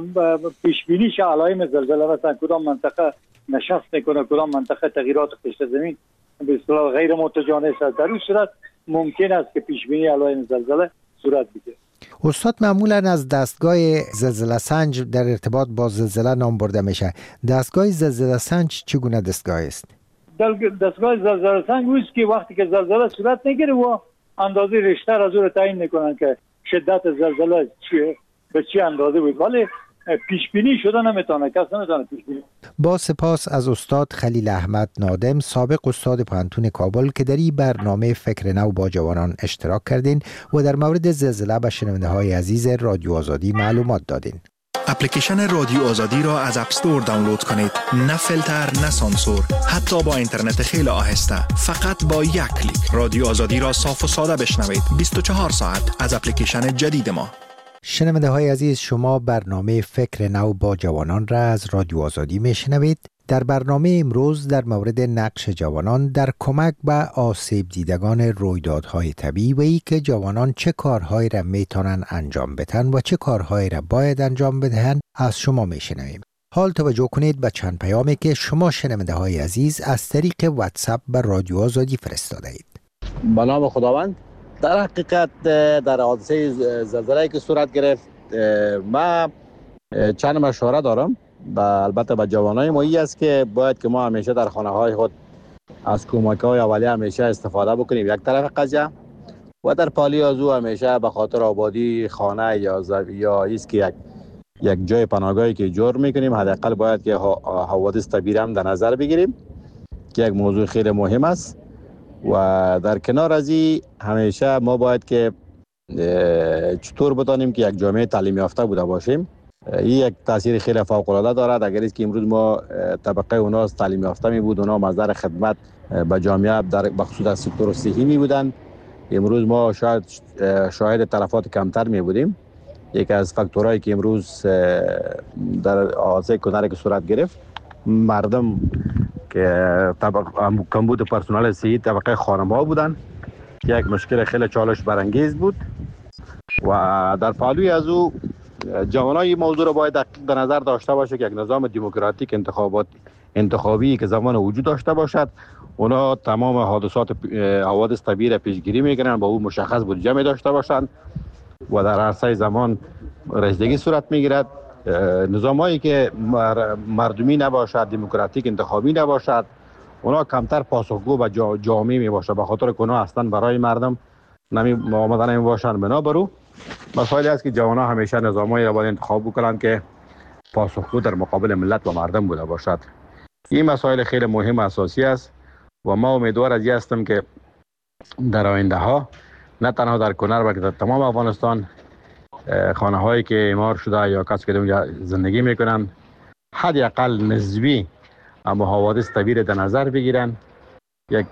پیش بینیش علائم زلزله مثلا کدام منطقه نشست میکنه، کدام منطقه تغییرات قشر زمین به اصطلاح غیر متجانس است، در این صورت ممکن است که پیش بینی علائم زلزله صورت بگیرد. استاد معمولا از دستگاه زلزله سنج در ارتباط با زلزله نام برده میشه. دستگاه زلزله سنج چگونه دستگاه است؟ دستگاه زلزله سنج اوست که وقتی که زلزله صورت میگیره و اندازه ریشتر از اون تعیین میکنن که شدت زلزله چیه به چی اندازه بود، ولی پیش بینی شده نمیتونه، کس نمیتونه پیش بینی. با سپاس از استاد خلیل احمد نادم، سابق استاد پانتون کابل که در این برنامه فکر نو با جوانان اشتراک کردین و در مورد زلزله به شنونده های عزیز رادیو آزادی معلومات دادین. اپلیکیشن رادیو آزادی را از اپ استور دانلود کنید. نه فیلتر، نه سانسور، حتی با اینترنت خیلی آهسته. فقط با یک کلیک رادیو آزادی را صاف و ساده بشنوید. بیست و چهار ساعت از اپلیکیشن جدید ما. شنونده های عزیز، شما برنامه فکر نو با جوانان را از رادیو آزادی میشنوید. در برنامه امروز در مورد نقش جوانان در کمک به آسیب دیدگان رویدادهای طبیعی و ای که جوانان چه کارهایی را میتونن انجام بدن و چه کارهایی را باید انجام بدهند از شما میشنویم. حال توجه کنید به چند پیامی که شما شنونده های عزیز از طریق واتساپ به رادیو آزادی فرستاده اید. به نام خداوند. در حقیقت در حادثه زلزله که صورت گرفت ما چند مشوره دارم و البته به جوانای ما ای است که باید که ما همیشه در خانه های خود از کمک های اولیه همیشه استفاده بکنیم. یک طرف قضیه و در پالی از او همیشه به خاطر آبادی خانه یا زب... یا ایست که یک یک جای پناهگاهی که ایجاد میکنیم حداقل باید که حوادث طبیعی هم در نظر بگیریم که یک موضوع خیلی مهم است. و در کنار از این همیشه ما باید که چطور بتانیم که یک جامعه تعلیم یافته بوده باشیم. این یک تاثیر خیلی فوق العاده دارد. اگر است که امروز ما طبقه اونها تعلیم یافته می بود، اونها مصدر خدمت به جامعه در بخصوص از سکتور صحی می بودند، امروز ما شاید شاهد تلفات کمتر می بودیم. یکی از فاکتورهایی که امروز در حادثه کنر که صورت گرفت، مردم که طبقه کمبود پرسنل صحی طبقه خانم‌ها بودند که یک مشکل خیلی چالش برانگیز بود. و در پالوی از او جوانای موضوع را باید در نظر داشته باشه که یک نظام دموکراتیک انتخابات انتخابی که زمان وجود داشته باشد، اونا تمام حادثات حوادث طبیعی را پیشگیری میکنن، با او مشخص بودجه می داشته باشند و در عرصه زمان رسیدگی صورت میگیرد. نظامایی که مردمی نباشد، دموکراتیک انتخابی نباشد، اونا کمتر پاسخگو و جامعی می باشد، به خاطر که اونا اصلا برای مردم نمی آمدن نمی باشند. بنابراین مسائلی است که جوانان همیشه نظامایی را باید انتخاب بکنند که پاسخگو در مقابل ملت و مردم بوده باشد. این مسائل خیلی مهم و اساسی است و ما امیدوار از این هستم که در آینده ها نه تنها در کنر بلکه در تمام افغانستان خانه هایی که اعمار شده یا کسی که اونجا زندگی میکنن حداقل نسبی اما حوادث طبیعی در نظر بگیرن، یک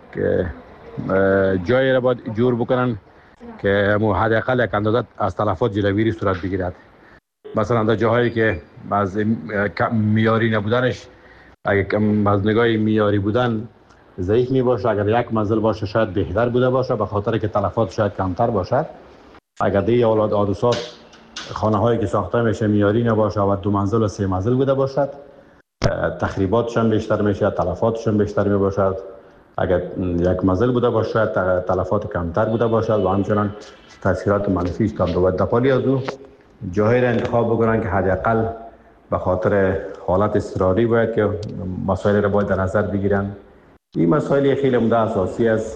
جایی را باید جور بکنن که حداقل یک اندازه از تلفات جلوگیری صورت بگیرد. مثلا در جاهایی که از میاری نبودنش، اگه از نگاه میاری بودن ضعیف می باشه، اگر یک منزل باشه شاید بهتر بوده باشه، به خاطر که تلفات شاید کمتر باشد. اگر دی اولاد حادثات خانه هایی که ساخته میشه میاری نباشه و دو منزل و سه منزل بوده باشد، تخریباتشون بیشتر میشه، تلفاتشون بیشتر می باشد. اگر یک منزل بوده باشه شاید تلفات کمتر بوده باشد و همچنان تاثیرات منفیش کم بود. در پالی از او جاهایی را انتخاب بکنن که حداقل به خاطر حالت اضطراری باید که مسائل را باید در نظر بگیرن. این مسائل خیلی مده اساسی است.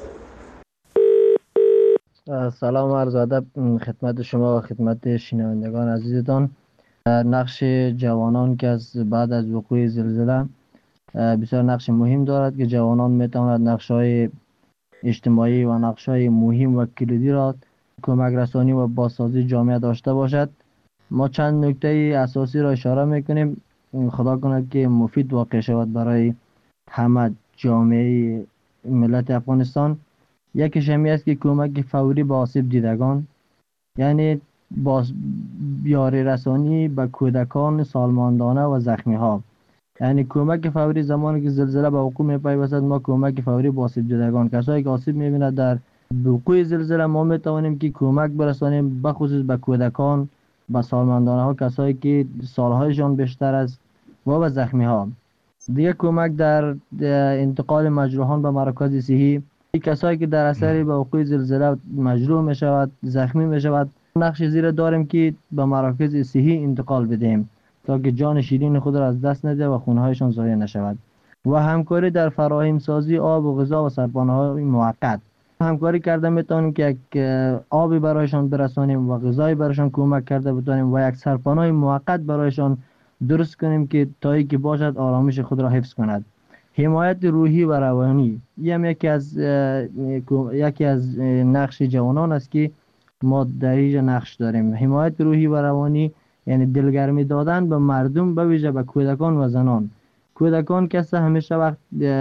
سلام و عرض ادب خدمت شما و خدمت شنوندگان عزیزتان. نقش جوانان که از بعد از وقوع زلزله بسیار نقش مهم دارد که جوانان میتواند نقش‌های اجتماعی و نقش‌های مهم و کلیدی را کمک رسانی و بازسازی جامعه داشته باشد. ما چند نکته اساسی را اشاره میکنیم، خدا کند که مفید واقع شود برای همه جامعه ملت افغانستان. یکیش همی است که کمک فوری به آسیب دیدگان، یعنی باز یاری رسانی به کودکان، سالمندان و زخمی ها. یعنی کمک فوری زمانی که زلزله به وقوع میپیوستد، ما کمک فوری به آسیب دیدگان، کسایی که آسیب میبیند در وقوع زلزله، ما میتوانیم که کمک برسانیم بخصوص به کودکان، به سالمندان ها، کسایی که سالهایشان بیشتر است و به زخمی ها. دیگه کمک در انتقال مجروحان به مراکز صحی، کسایی که در اثر به وقوع زلزله مجروح می شود، زخمی می شود، نقش زیر داریم که به مراکز صحی انتقال بدهیم تا که جان شیرین خود را از دست نده و خونهایشان ضایع نشود. و همکاری در فراهم سازی آب و غذا و سرپناه های موقت، همکاری کرده میتونیم که یک آبی برایشان برسانیم و غذای برایشان کمک کرده بتونیم و یک سرپناه موقت برایشان درست کنیم که تا که باشد آرامش خود را حفظ کند. حمایت روحی و روانی هم یکی از یکی از نقش جوانان است که ما در اینجا نقش داریم. حمایت روحی و روانی یعنی دلگرمی دادن به مردم، به ویژه به کودکان و زنان. کودکان کسی همیشه وقت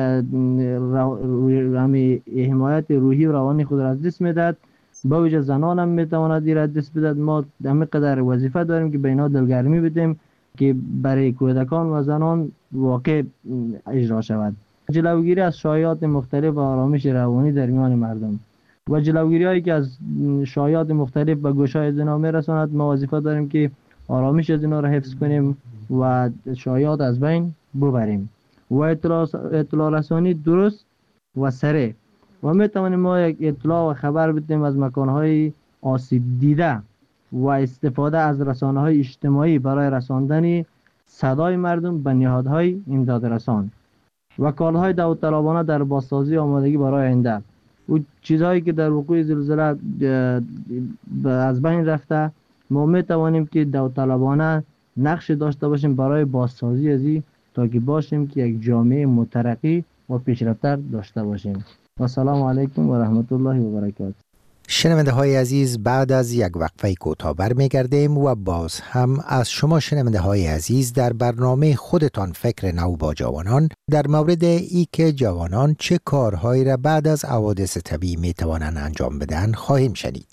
حمایت روحی و روانی خود را از دست میدهد، به ویژه زنان هم میتواند این را دست بدهد. ما همین قدر وظیفه داریم که به اینا دلگرمی بدیم که برای کودکان و زنان واقع اجرا شود. جلوگیری از شایعات مختلف و آرامش روانی در میان مردم و جلوگیری هایی که از شایعات مختلف به گوشهای زنا میرساند، ما وظیفه داریم که آرامش از اینا را حفظ کنیم و شایعات از بین ببریم و اطلاع, اطلاع رسانی درست و سریع و میتوانیم ما یک اطلاع و خبر بدیم از مکانهای آسیب دیده و استفاده از رسانه‌های اجتماعی برای رساندن صدای مردم به نهادهای امداد رسان و کارهای داوطلبانه در بازسازی آمادگی برای آینده. و چیزهایی که در وقوع زلزله از بین رفته، ما می توانیم که داوطلبانه نقش داشته باشیم برای بازسازی از این، تا که باشیم که یک جامعه مترقی و پیشرفته داشته باشیم. و سلام علیکم و رحمت الله و برکاته. شنونده های عزیز، بعد از یک وقفه کوتاه برمیگردیم و باز هم از شما شنونده های عزیز در برنامه خودتان فکر نو با جوانان در مورد ای که جوانان چه کارهایی را بعد از حوادث طبیعی می توانند انجام بدن خواهیم شنید.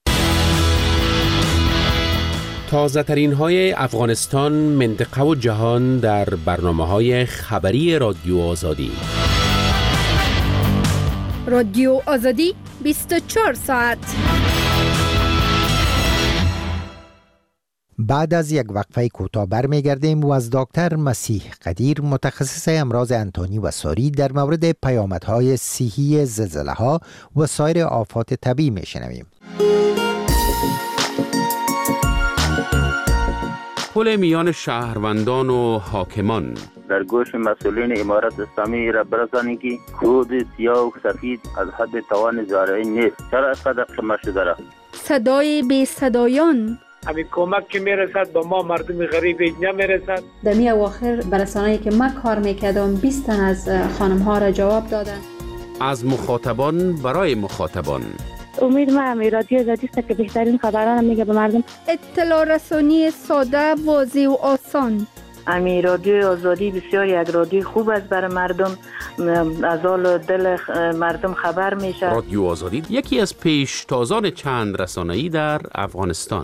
تازه ترین های افغانستان، منطقه و جهان در برنامه های خبری رادیو آزادی. رادیو آزادی بیست و چهار ساعت. بعد از یک وقفه کوتاه برمیگردیم و از دکتر مسیح قدیر، متخصص امراض انتانی و ساری، در مورد پیامدهای صحی زلزله ها و سایر آفات طبیعی میشنویم. پل میان شهروندان و حاکمان. در گوش مسئولین امارت اسلامی را برسانید که خود سیاه و سفید از حد توان زارعی نیست. چرا اینقدر قمه شده را؟ صدای بی صدایان. همین کمک که میرسد به ما مردم غریب نمیرسد. در می اواخر برسانه‌ای که من کار میکردم بیست تن از خانم ها را جواب دادن. از مخاطبان برای مخاطبان. امید ما هم رادیو آزادی است که بهترین خبران میگه به مردم. اطلاع رسانی ساده، واضح و آسان. امی رادیو آزادی بسیار یک رادیو خوب است برای مردم، از حال دل مردم خبر میشه. رادیو آزادی یکی از پیشتازان چند رسانه‌ای در افغانستان.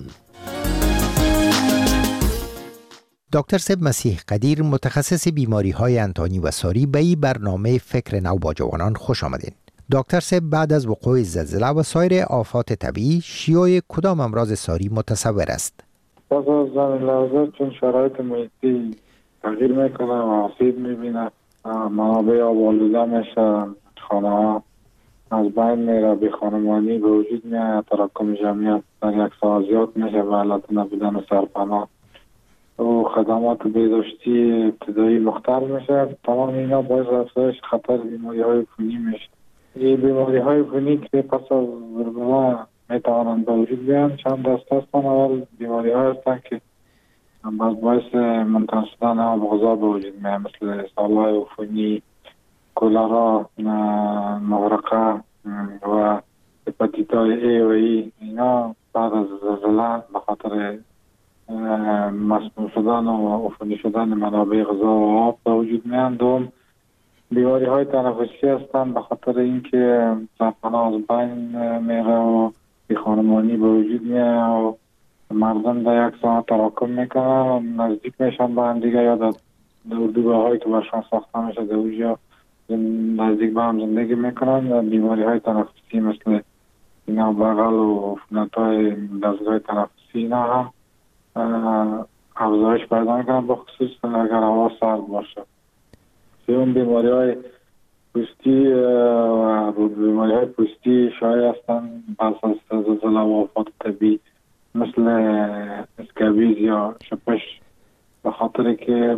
دکتر سب مسیح قدیر، متخصص بیماری های انتانی و ساری، به این برنامه فکر نو با جوانان خوش آمدین. دکتر سب، بعد از وقوع زلزله و سایر آفات طبیعی، شیوع کدام امراض ساری متصور است؟ پس از زمین لرزه چون شرایط محیطی تغییر میکنه و آسیب میبینه، منابع آب آلوده میشه، خانه ها از بین میره، بی خانمانی به وجود میاد، تراکم جمعیت در یک سال زیاد میشه به علت نبودن سرپناه و خدمات بهداشتی ابتدایی مختل میشه. تمام اینا باعث افزایش خطر بیماری های عفونی میشه. این بیماری های عفونی که پس از زلزله میتوانند به وجود بیان چند دست هستن. اول بیماری ها هستن که باعث منتقل شدن آب غذا به وجود میان، مثل سالهای عفونی، کولرا، مغرقه و هپاتیت ای و ای. اینا بعد از زلزله به خاطر مسموم شدن و عفونی شدن منابع غذا و آب به وجود میان. دوم بیماری های تنفسی هستند به خاطر اینکه سرپناه از بین میره و بی خانمانی به وجود میاد و مردم در یک ساعت تراکم میکنن و نزدیک میشن به هم دیگه، یا در اردوگاه هایی که برشان ساخته میشه در اونجا نزدیک به هم زندگی میکنن. بیماری های تنفسی مثل اینا بغل و عفونت های دستگاه تنفسی اینا هم افزایش پیدا میکنن، به خصوص اگر هوا سرد باشه. سوم بیماری های پوستی و بیماری های پوستی شایع هستند پس از زلزله و آفات طبیعی، مثل اسکابیز یا شپش، به خاطر که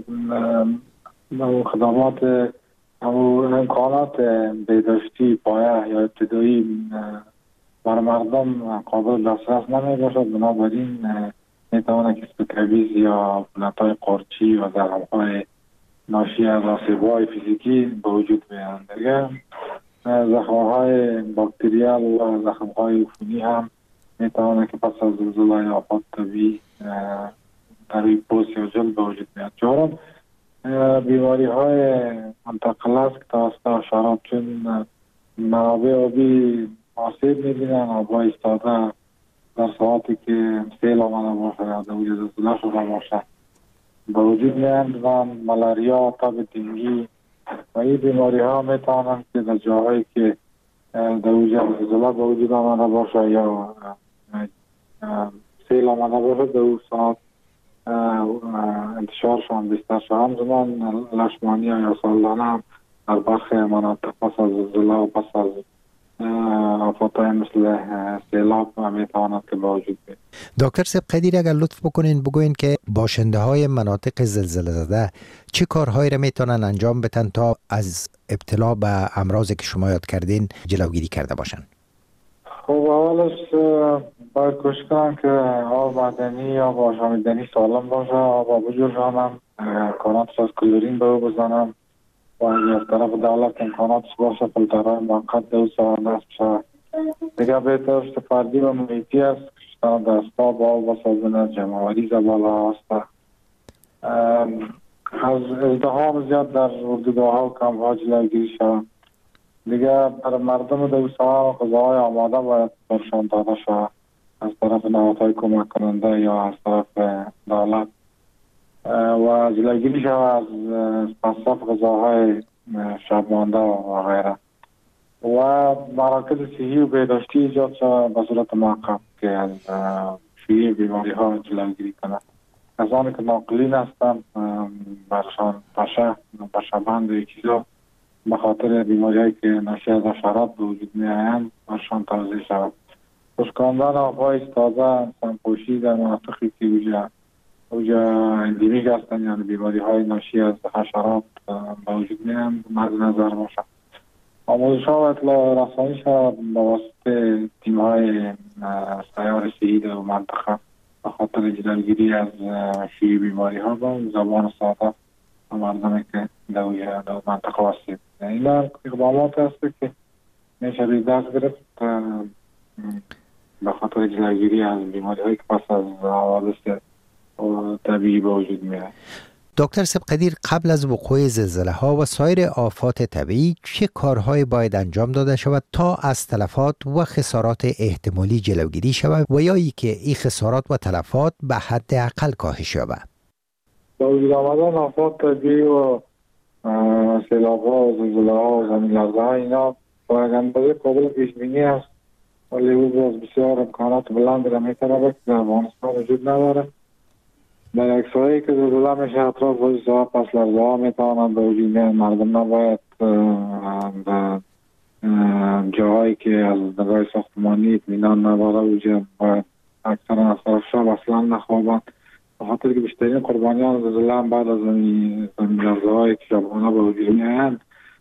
خدمات امکانات بهداشتی پایه یا ابتدایی برای مردم قابل دسترس نمی باشد. بنابراین میتواند که اسکابیز یا عفونت‌های قارچی و زخم‌های ناشی از آسیب‌های فیزیکی به وجود میاد. دیگه زخم‌های باکتریال و زخم‌های عفونی هم میتواند که پس از زلزله یا آفات طبیعی در روی پوست یا جلد به وجود میاد. چهارم بیماری های منتقل است که توسط حشرات، چون منابع آبی آسیب میبینن، آبا ایستاده در ساعتی که سیل آمده باشه یا در وجود زلزله شده باشه به وجود میاد و ملاریا، تب دنگی و این بیماری ها میتوانند که در جاهایی که در وجود زلزله به وجود آمده باشه یا سیل آمده باشه در اون ساعت انتشارشان بیشتر شد. همزمان لشمانی یا سالدانه هم در برخی مناطق پس از زلزله و پس از آفاتهای مثل سیلاب میتواند که با وجود بیاید. دکتر سیب قدیر اگر لطف بکنین بگوین که باشنده های مناطق زلزله زده چه کارهایی را میتونن انجام بدن تا از ابتلا به امراضی که شما یاد کردین جلوگیری کرده باشن؟ خب اولش باید کوشش کنم که آب معدنی یا آشامیدنی سالم باشه، آب بجوشانم، امکاناتش از کلورین به بزنم و اگر از طرف دولت امکاناتش باشه فیلترهای موقت دو سال نصب شود. دیگه بهترش فردی و محیطی است که دستا با آب بسازنه، جمعوری زباله هسته. از ازدحام زیاد در اردوگاه ها و کمپ ها جلوگیری شود. دیگه برای مردم دو سال غذاهای آماده باید برشان داده شود از طرف نهادهای کمک کننده یا از طرف دولت و جلوگیری شود از مصرف غذاهای شبمانده و غیره و مراکز صحی و بهداشتی ایجاد شود به صورت موقت که از شیوع بیماری ها جلوگیری کنند. کسانی که ناقلین هستند برشان پشه پشه بند و چیزا به خاطر بیماری هایی که ناشی از حشرات به وجود می آیند برشان توضیح شود. خشکاندن آبهای تازه سمپوشی در مناطقی که اوجا اوجا اندیمیک هستند یعنی بیماری های ناشی از حشرات به وجود می آیند مد نظر باشد. آموزش ها و اطلاع رسانی شود با واسطه تیم های سیار صحی در منطقه به خاطر جلوگیری از شیوع بیماری ها با زبان ساده و مردمی که در منطقه واسید. این اقدامات هست که میشه دست گرفت به خاطر جلوگیری از بیماری هایی که پس از حوادث طبیعی به وجود میاد. دکتر سیب قدیر قبل از وقوع زلزله ها و سایر آفات طبیعی چه کارهایی باید انجام داده شود تا از تلفات و خسارات احتمالی جلوگیری شود و یا ای که این خسارات و تلفات به حد اقل کاهش یابد؟ با وجود آمدن آفات طبیعی و سیلاب ها و زلزله ها و زمین لرزه ها اینا با اندازه قابل پیش بینی است ولی او باز بسیار امکانات بلند را میتونه که در افغانستان وجود نداره. در اکسایی که زلزله میشه اطراف وجود ها پس لرزه ها میتوانند به وجود میاد. مردم نباید در جاهایی که از نگاه ساختمانی اطمینان نداره وجود باید اکثرا از طرف شب اصلا نخوابند به خاطر که بیشترین قربانیان زلزله هم بعد از زمین لرزه هایی که شبانه به وجود میاد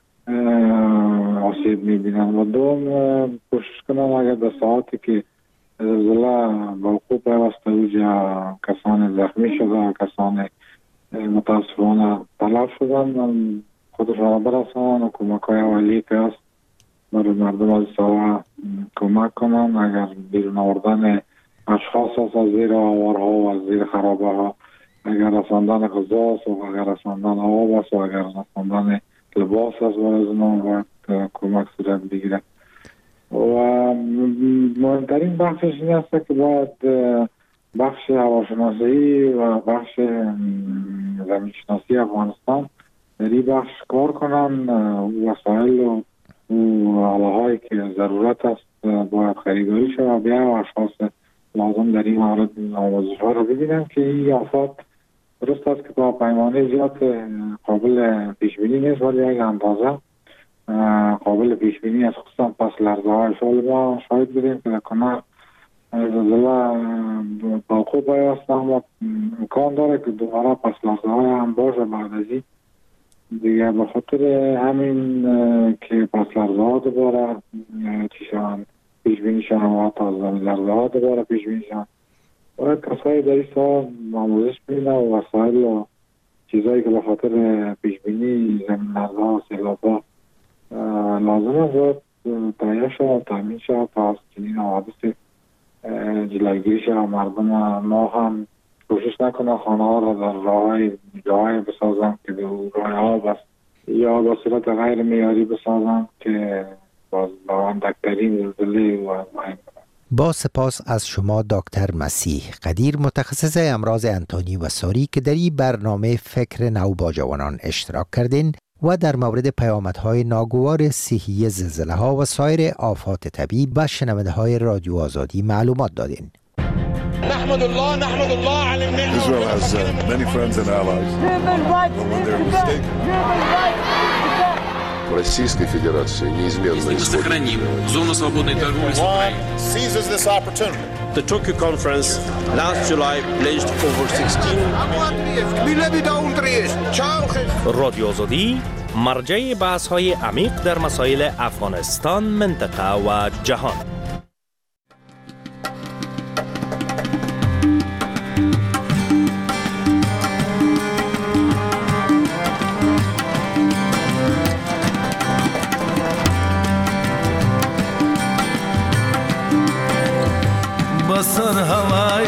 آسیب میبینن. و دوم کوشش کنن اگر در ساعتی که زلزله به وقوع پیوسته وجود کسان زخمی شده کسان متاسفانه تلف شدن خودشان برسانن و کمک های اولیه که هست برای مردم از ساعه کمک کنن. اگر بیرون آوردن اشخاص هست از زیر آوارها و از زیر خرابه ها، اگر رساندن غذا است و اگر رساندن آب است و اگر رساندن لباس است و از اونها باید کمک صورت بگیره. و مهمترین بخشش این است که باید بخش هواشناسی و بخش زمینشناسی افغانستان در این بخش کار کنن. وسایل و آله هایی که ضرورت است باید خریداری شود بیا و اشخاص لازم در این مورد آموزش ها رو ببینن که این آفات درست است که با پیمانه زیاد قابل پیش بینی نیست ولی یک اندازه قابل پیش بینی است. خصوصا پس لرزه های سال ما شاید بودیم که در کنار زلزله با خوب پیوسته اما امکان داره که دوباره پس لرزه های هم باشه بعد از این دیگه به خاطر همین که پس لرزه ها دوباره چی شوند پیش بینی شوند و حتی زمین لرزه ها دوباره پیش بینی شوند باید کسایی در این سال آموزش بینه و وسایل و چیزایی که به خاطر پیش بینی زمین لرزه ها و سیلاب ها لازم است باید تهیه شود تامین شود تا از چنین حوادث جلوگیری شود. مردم ما هم کوشش نکنه خانه ها را در راه جاهای بسازن که به راه آب است یا با صورت غیر معیاری بسازن که باز با اندکترین زلزله و مهم. با سپاس از شما دکتر مسیح قدیر متخصص امراض انتانی و ساری که در این برنامه فکر نو با جوانان اشتراک کردین و در مورد پیامدهای ناگوار صحی زلزله ها و سایر آفات طبیعی به شنونده های رادیو آزادی معلومات دادین. نحمد الله نحمد الله على النعمة. Israel has uh, many friends and allies. Human rights. But when they're mistaken. Human rights. Российской Федерации неизменно исходит. Сохраним зону свободной торговли с Украиной. The Tokyo Conference last July pledged over sixteen. رادیو آزادی مرجع بحث‌های عمیق در مسائل افغانستان، منطقه و جهان. بسر هوای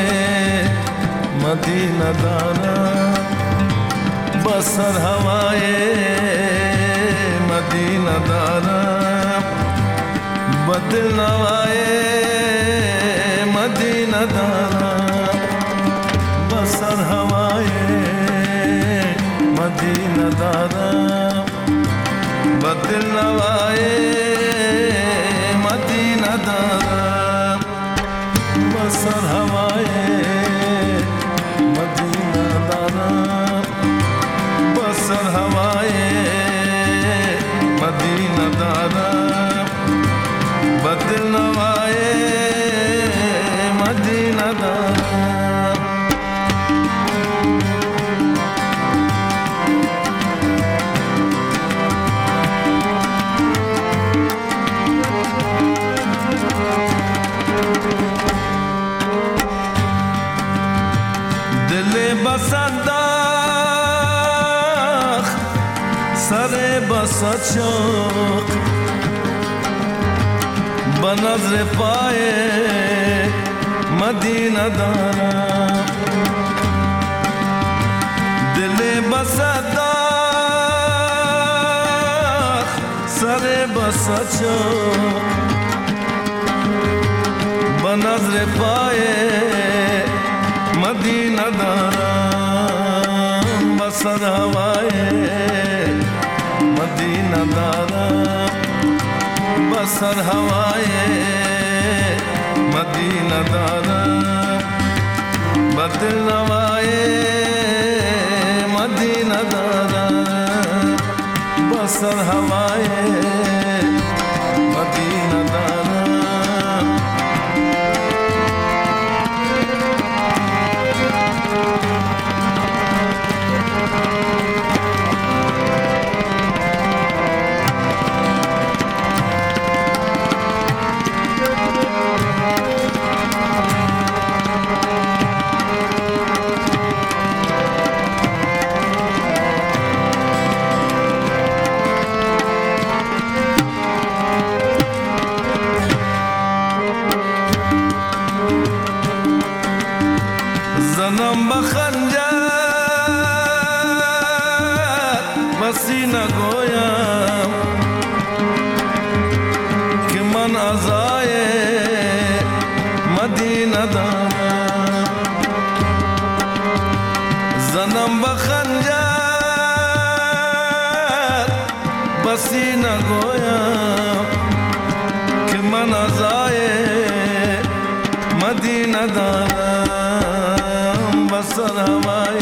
مدینه دارم، بسر هوای مدینه دارم، بدل نوای مدینه دارم، بسر هوای مدینه دارم، بدل نوای مدینه دارم، بسر هوای مدینه دارم، بسر هوای مدینه دارم، بدل نوای مدینه دارم. بسنداخ سر بسد شوق به نظر پای مدینه دارم، دل بسنداخ سر بسد شوق به نظر پای مدینه دارم، بسر هوای مدینه دارم، بسر هوای مدینه دارم، بدل نوای مدینه دارم، بسر هوای مدینه دارم. زنم بخنجر بسی نگویم که من ازای مدینه دارم، زنم بخنجر بسی نگویم که من ازای مدینه دارم، بسر هوای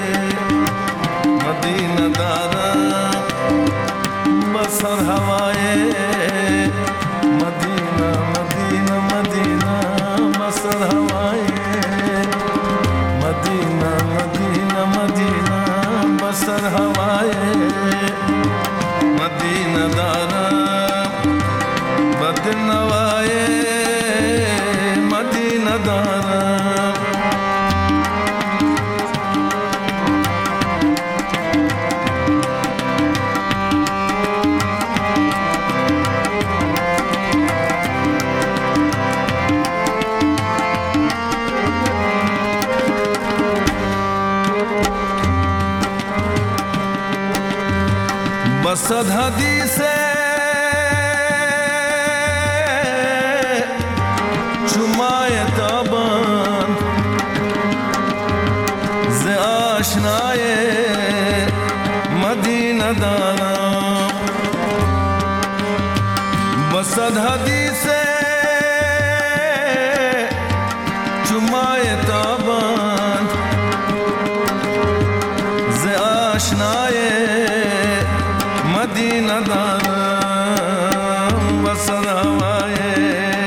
مدینه دارم، بسر هوای مدینه مدینه مدینه، بسر هوای مدینه مدینه مدینه، بسر هوای مدینه دارم، بدل نوای مدینه دارم. بسد حدیث چمای تابان ز آشنای مدینه دارم، بسد حدیث چمای تابان ز آشنای مدینه دارم وسط هوای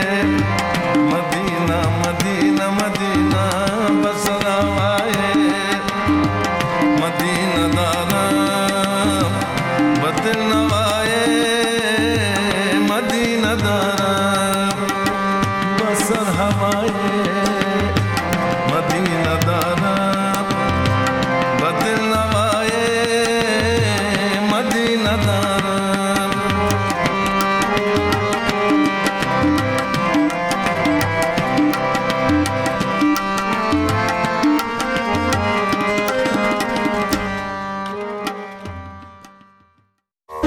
مدینه مدینه مدینه وسط هوای مدینه دارم و دل نوای مدینه دارم وسط هوای مدینه دارم و دل نوای مدینه دارم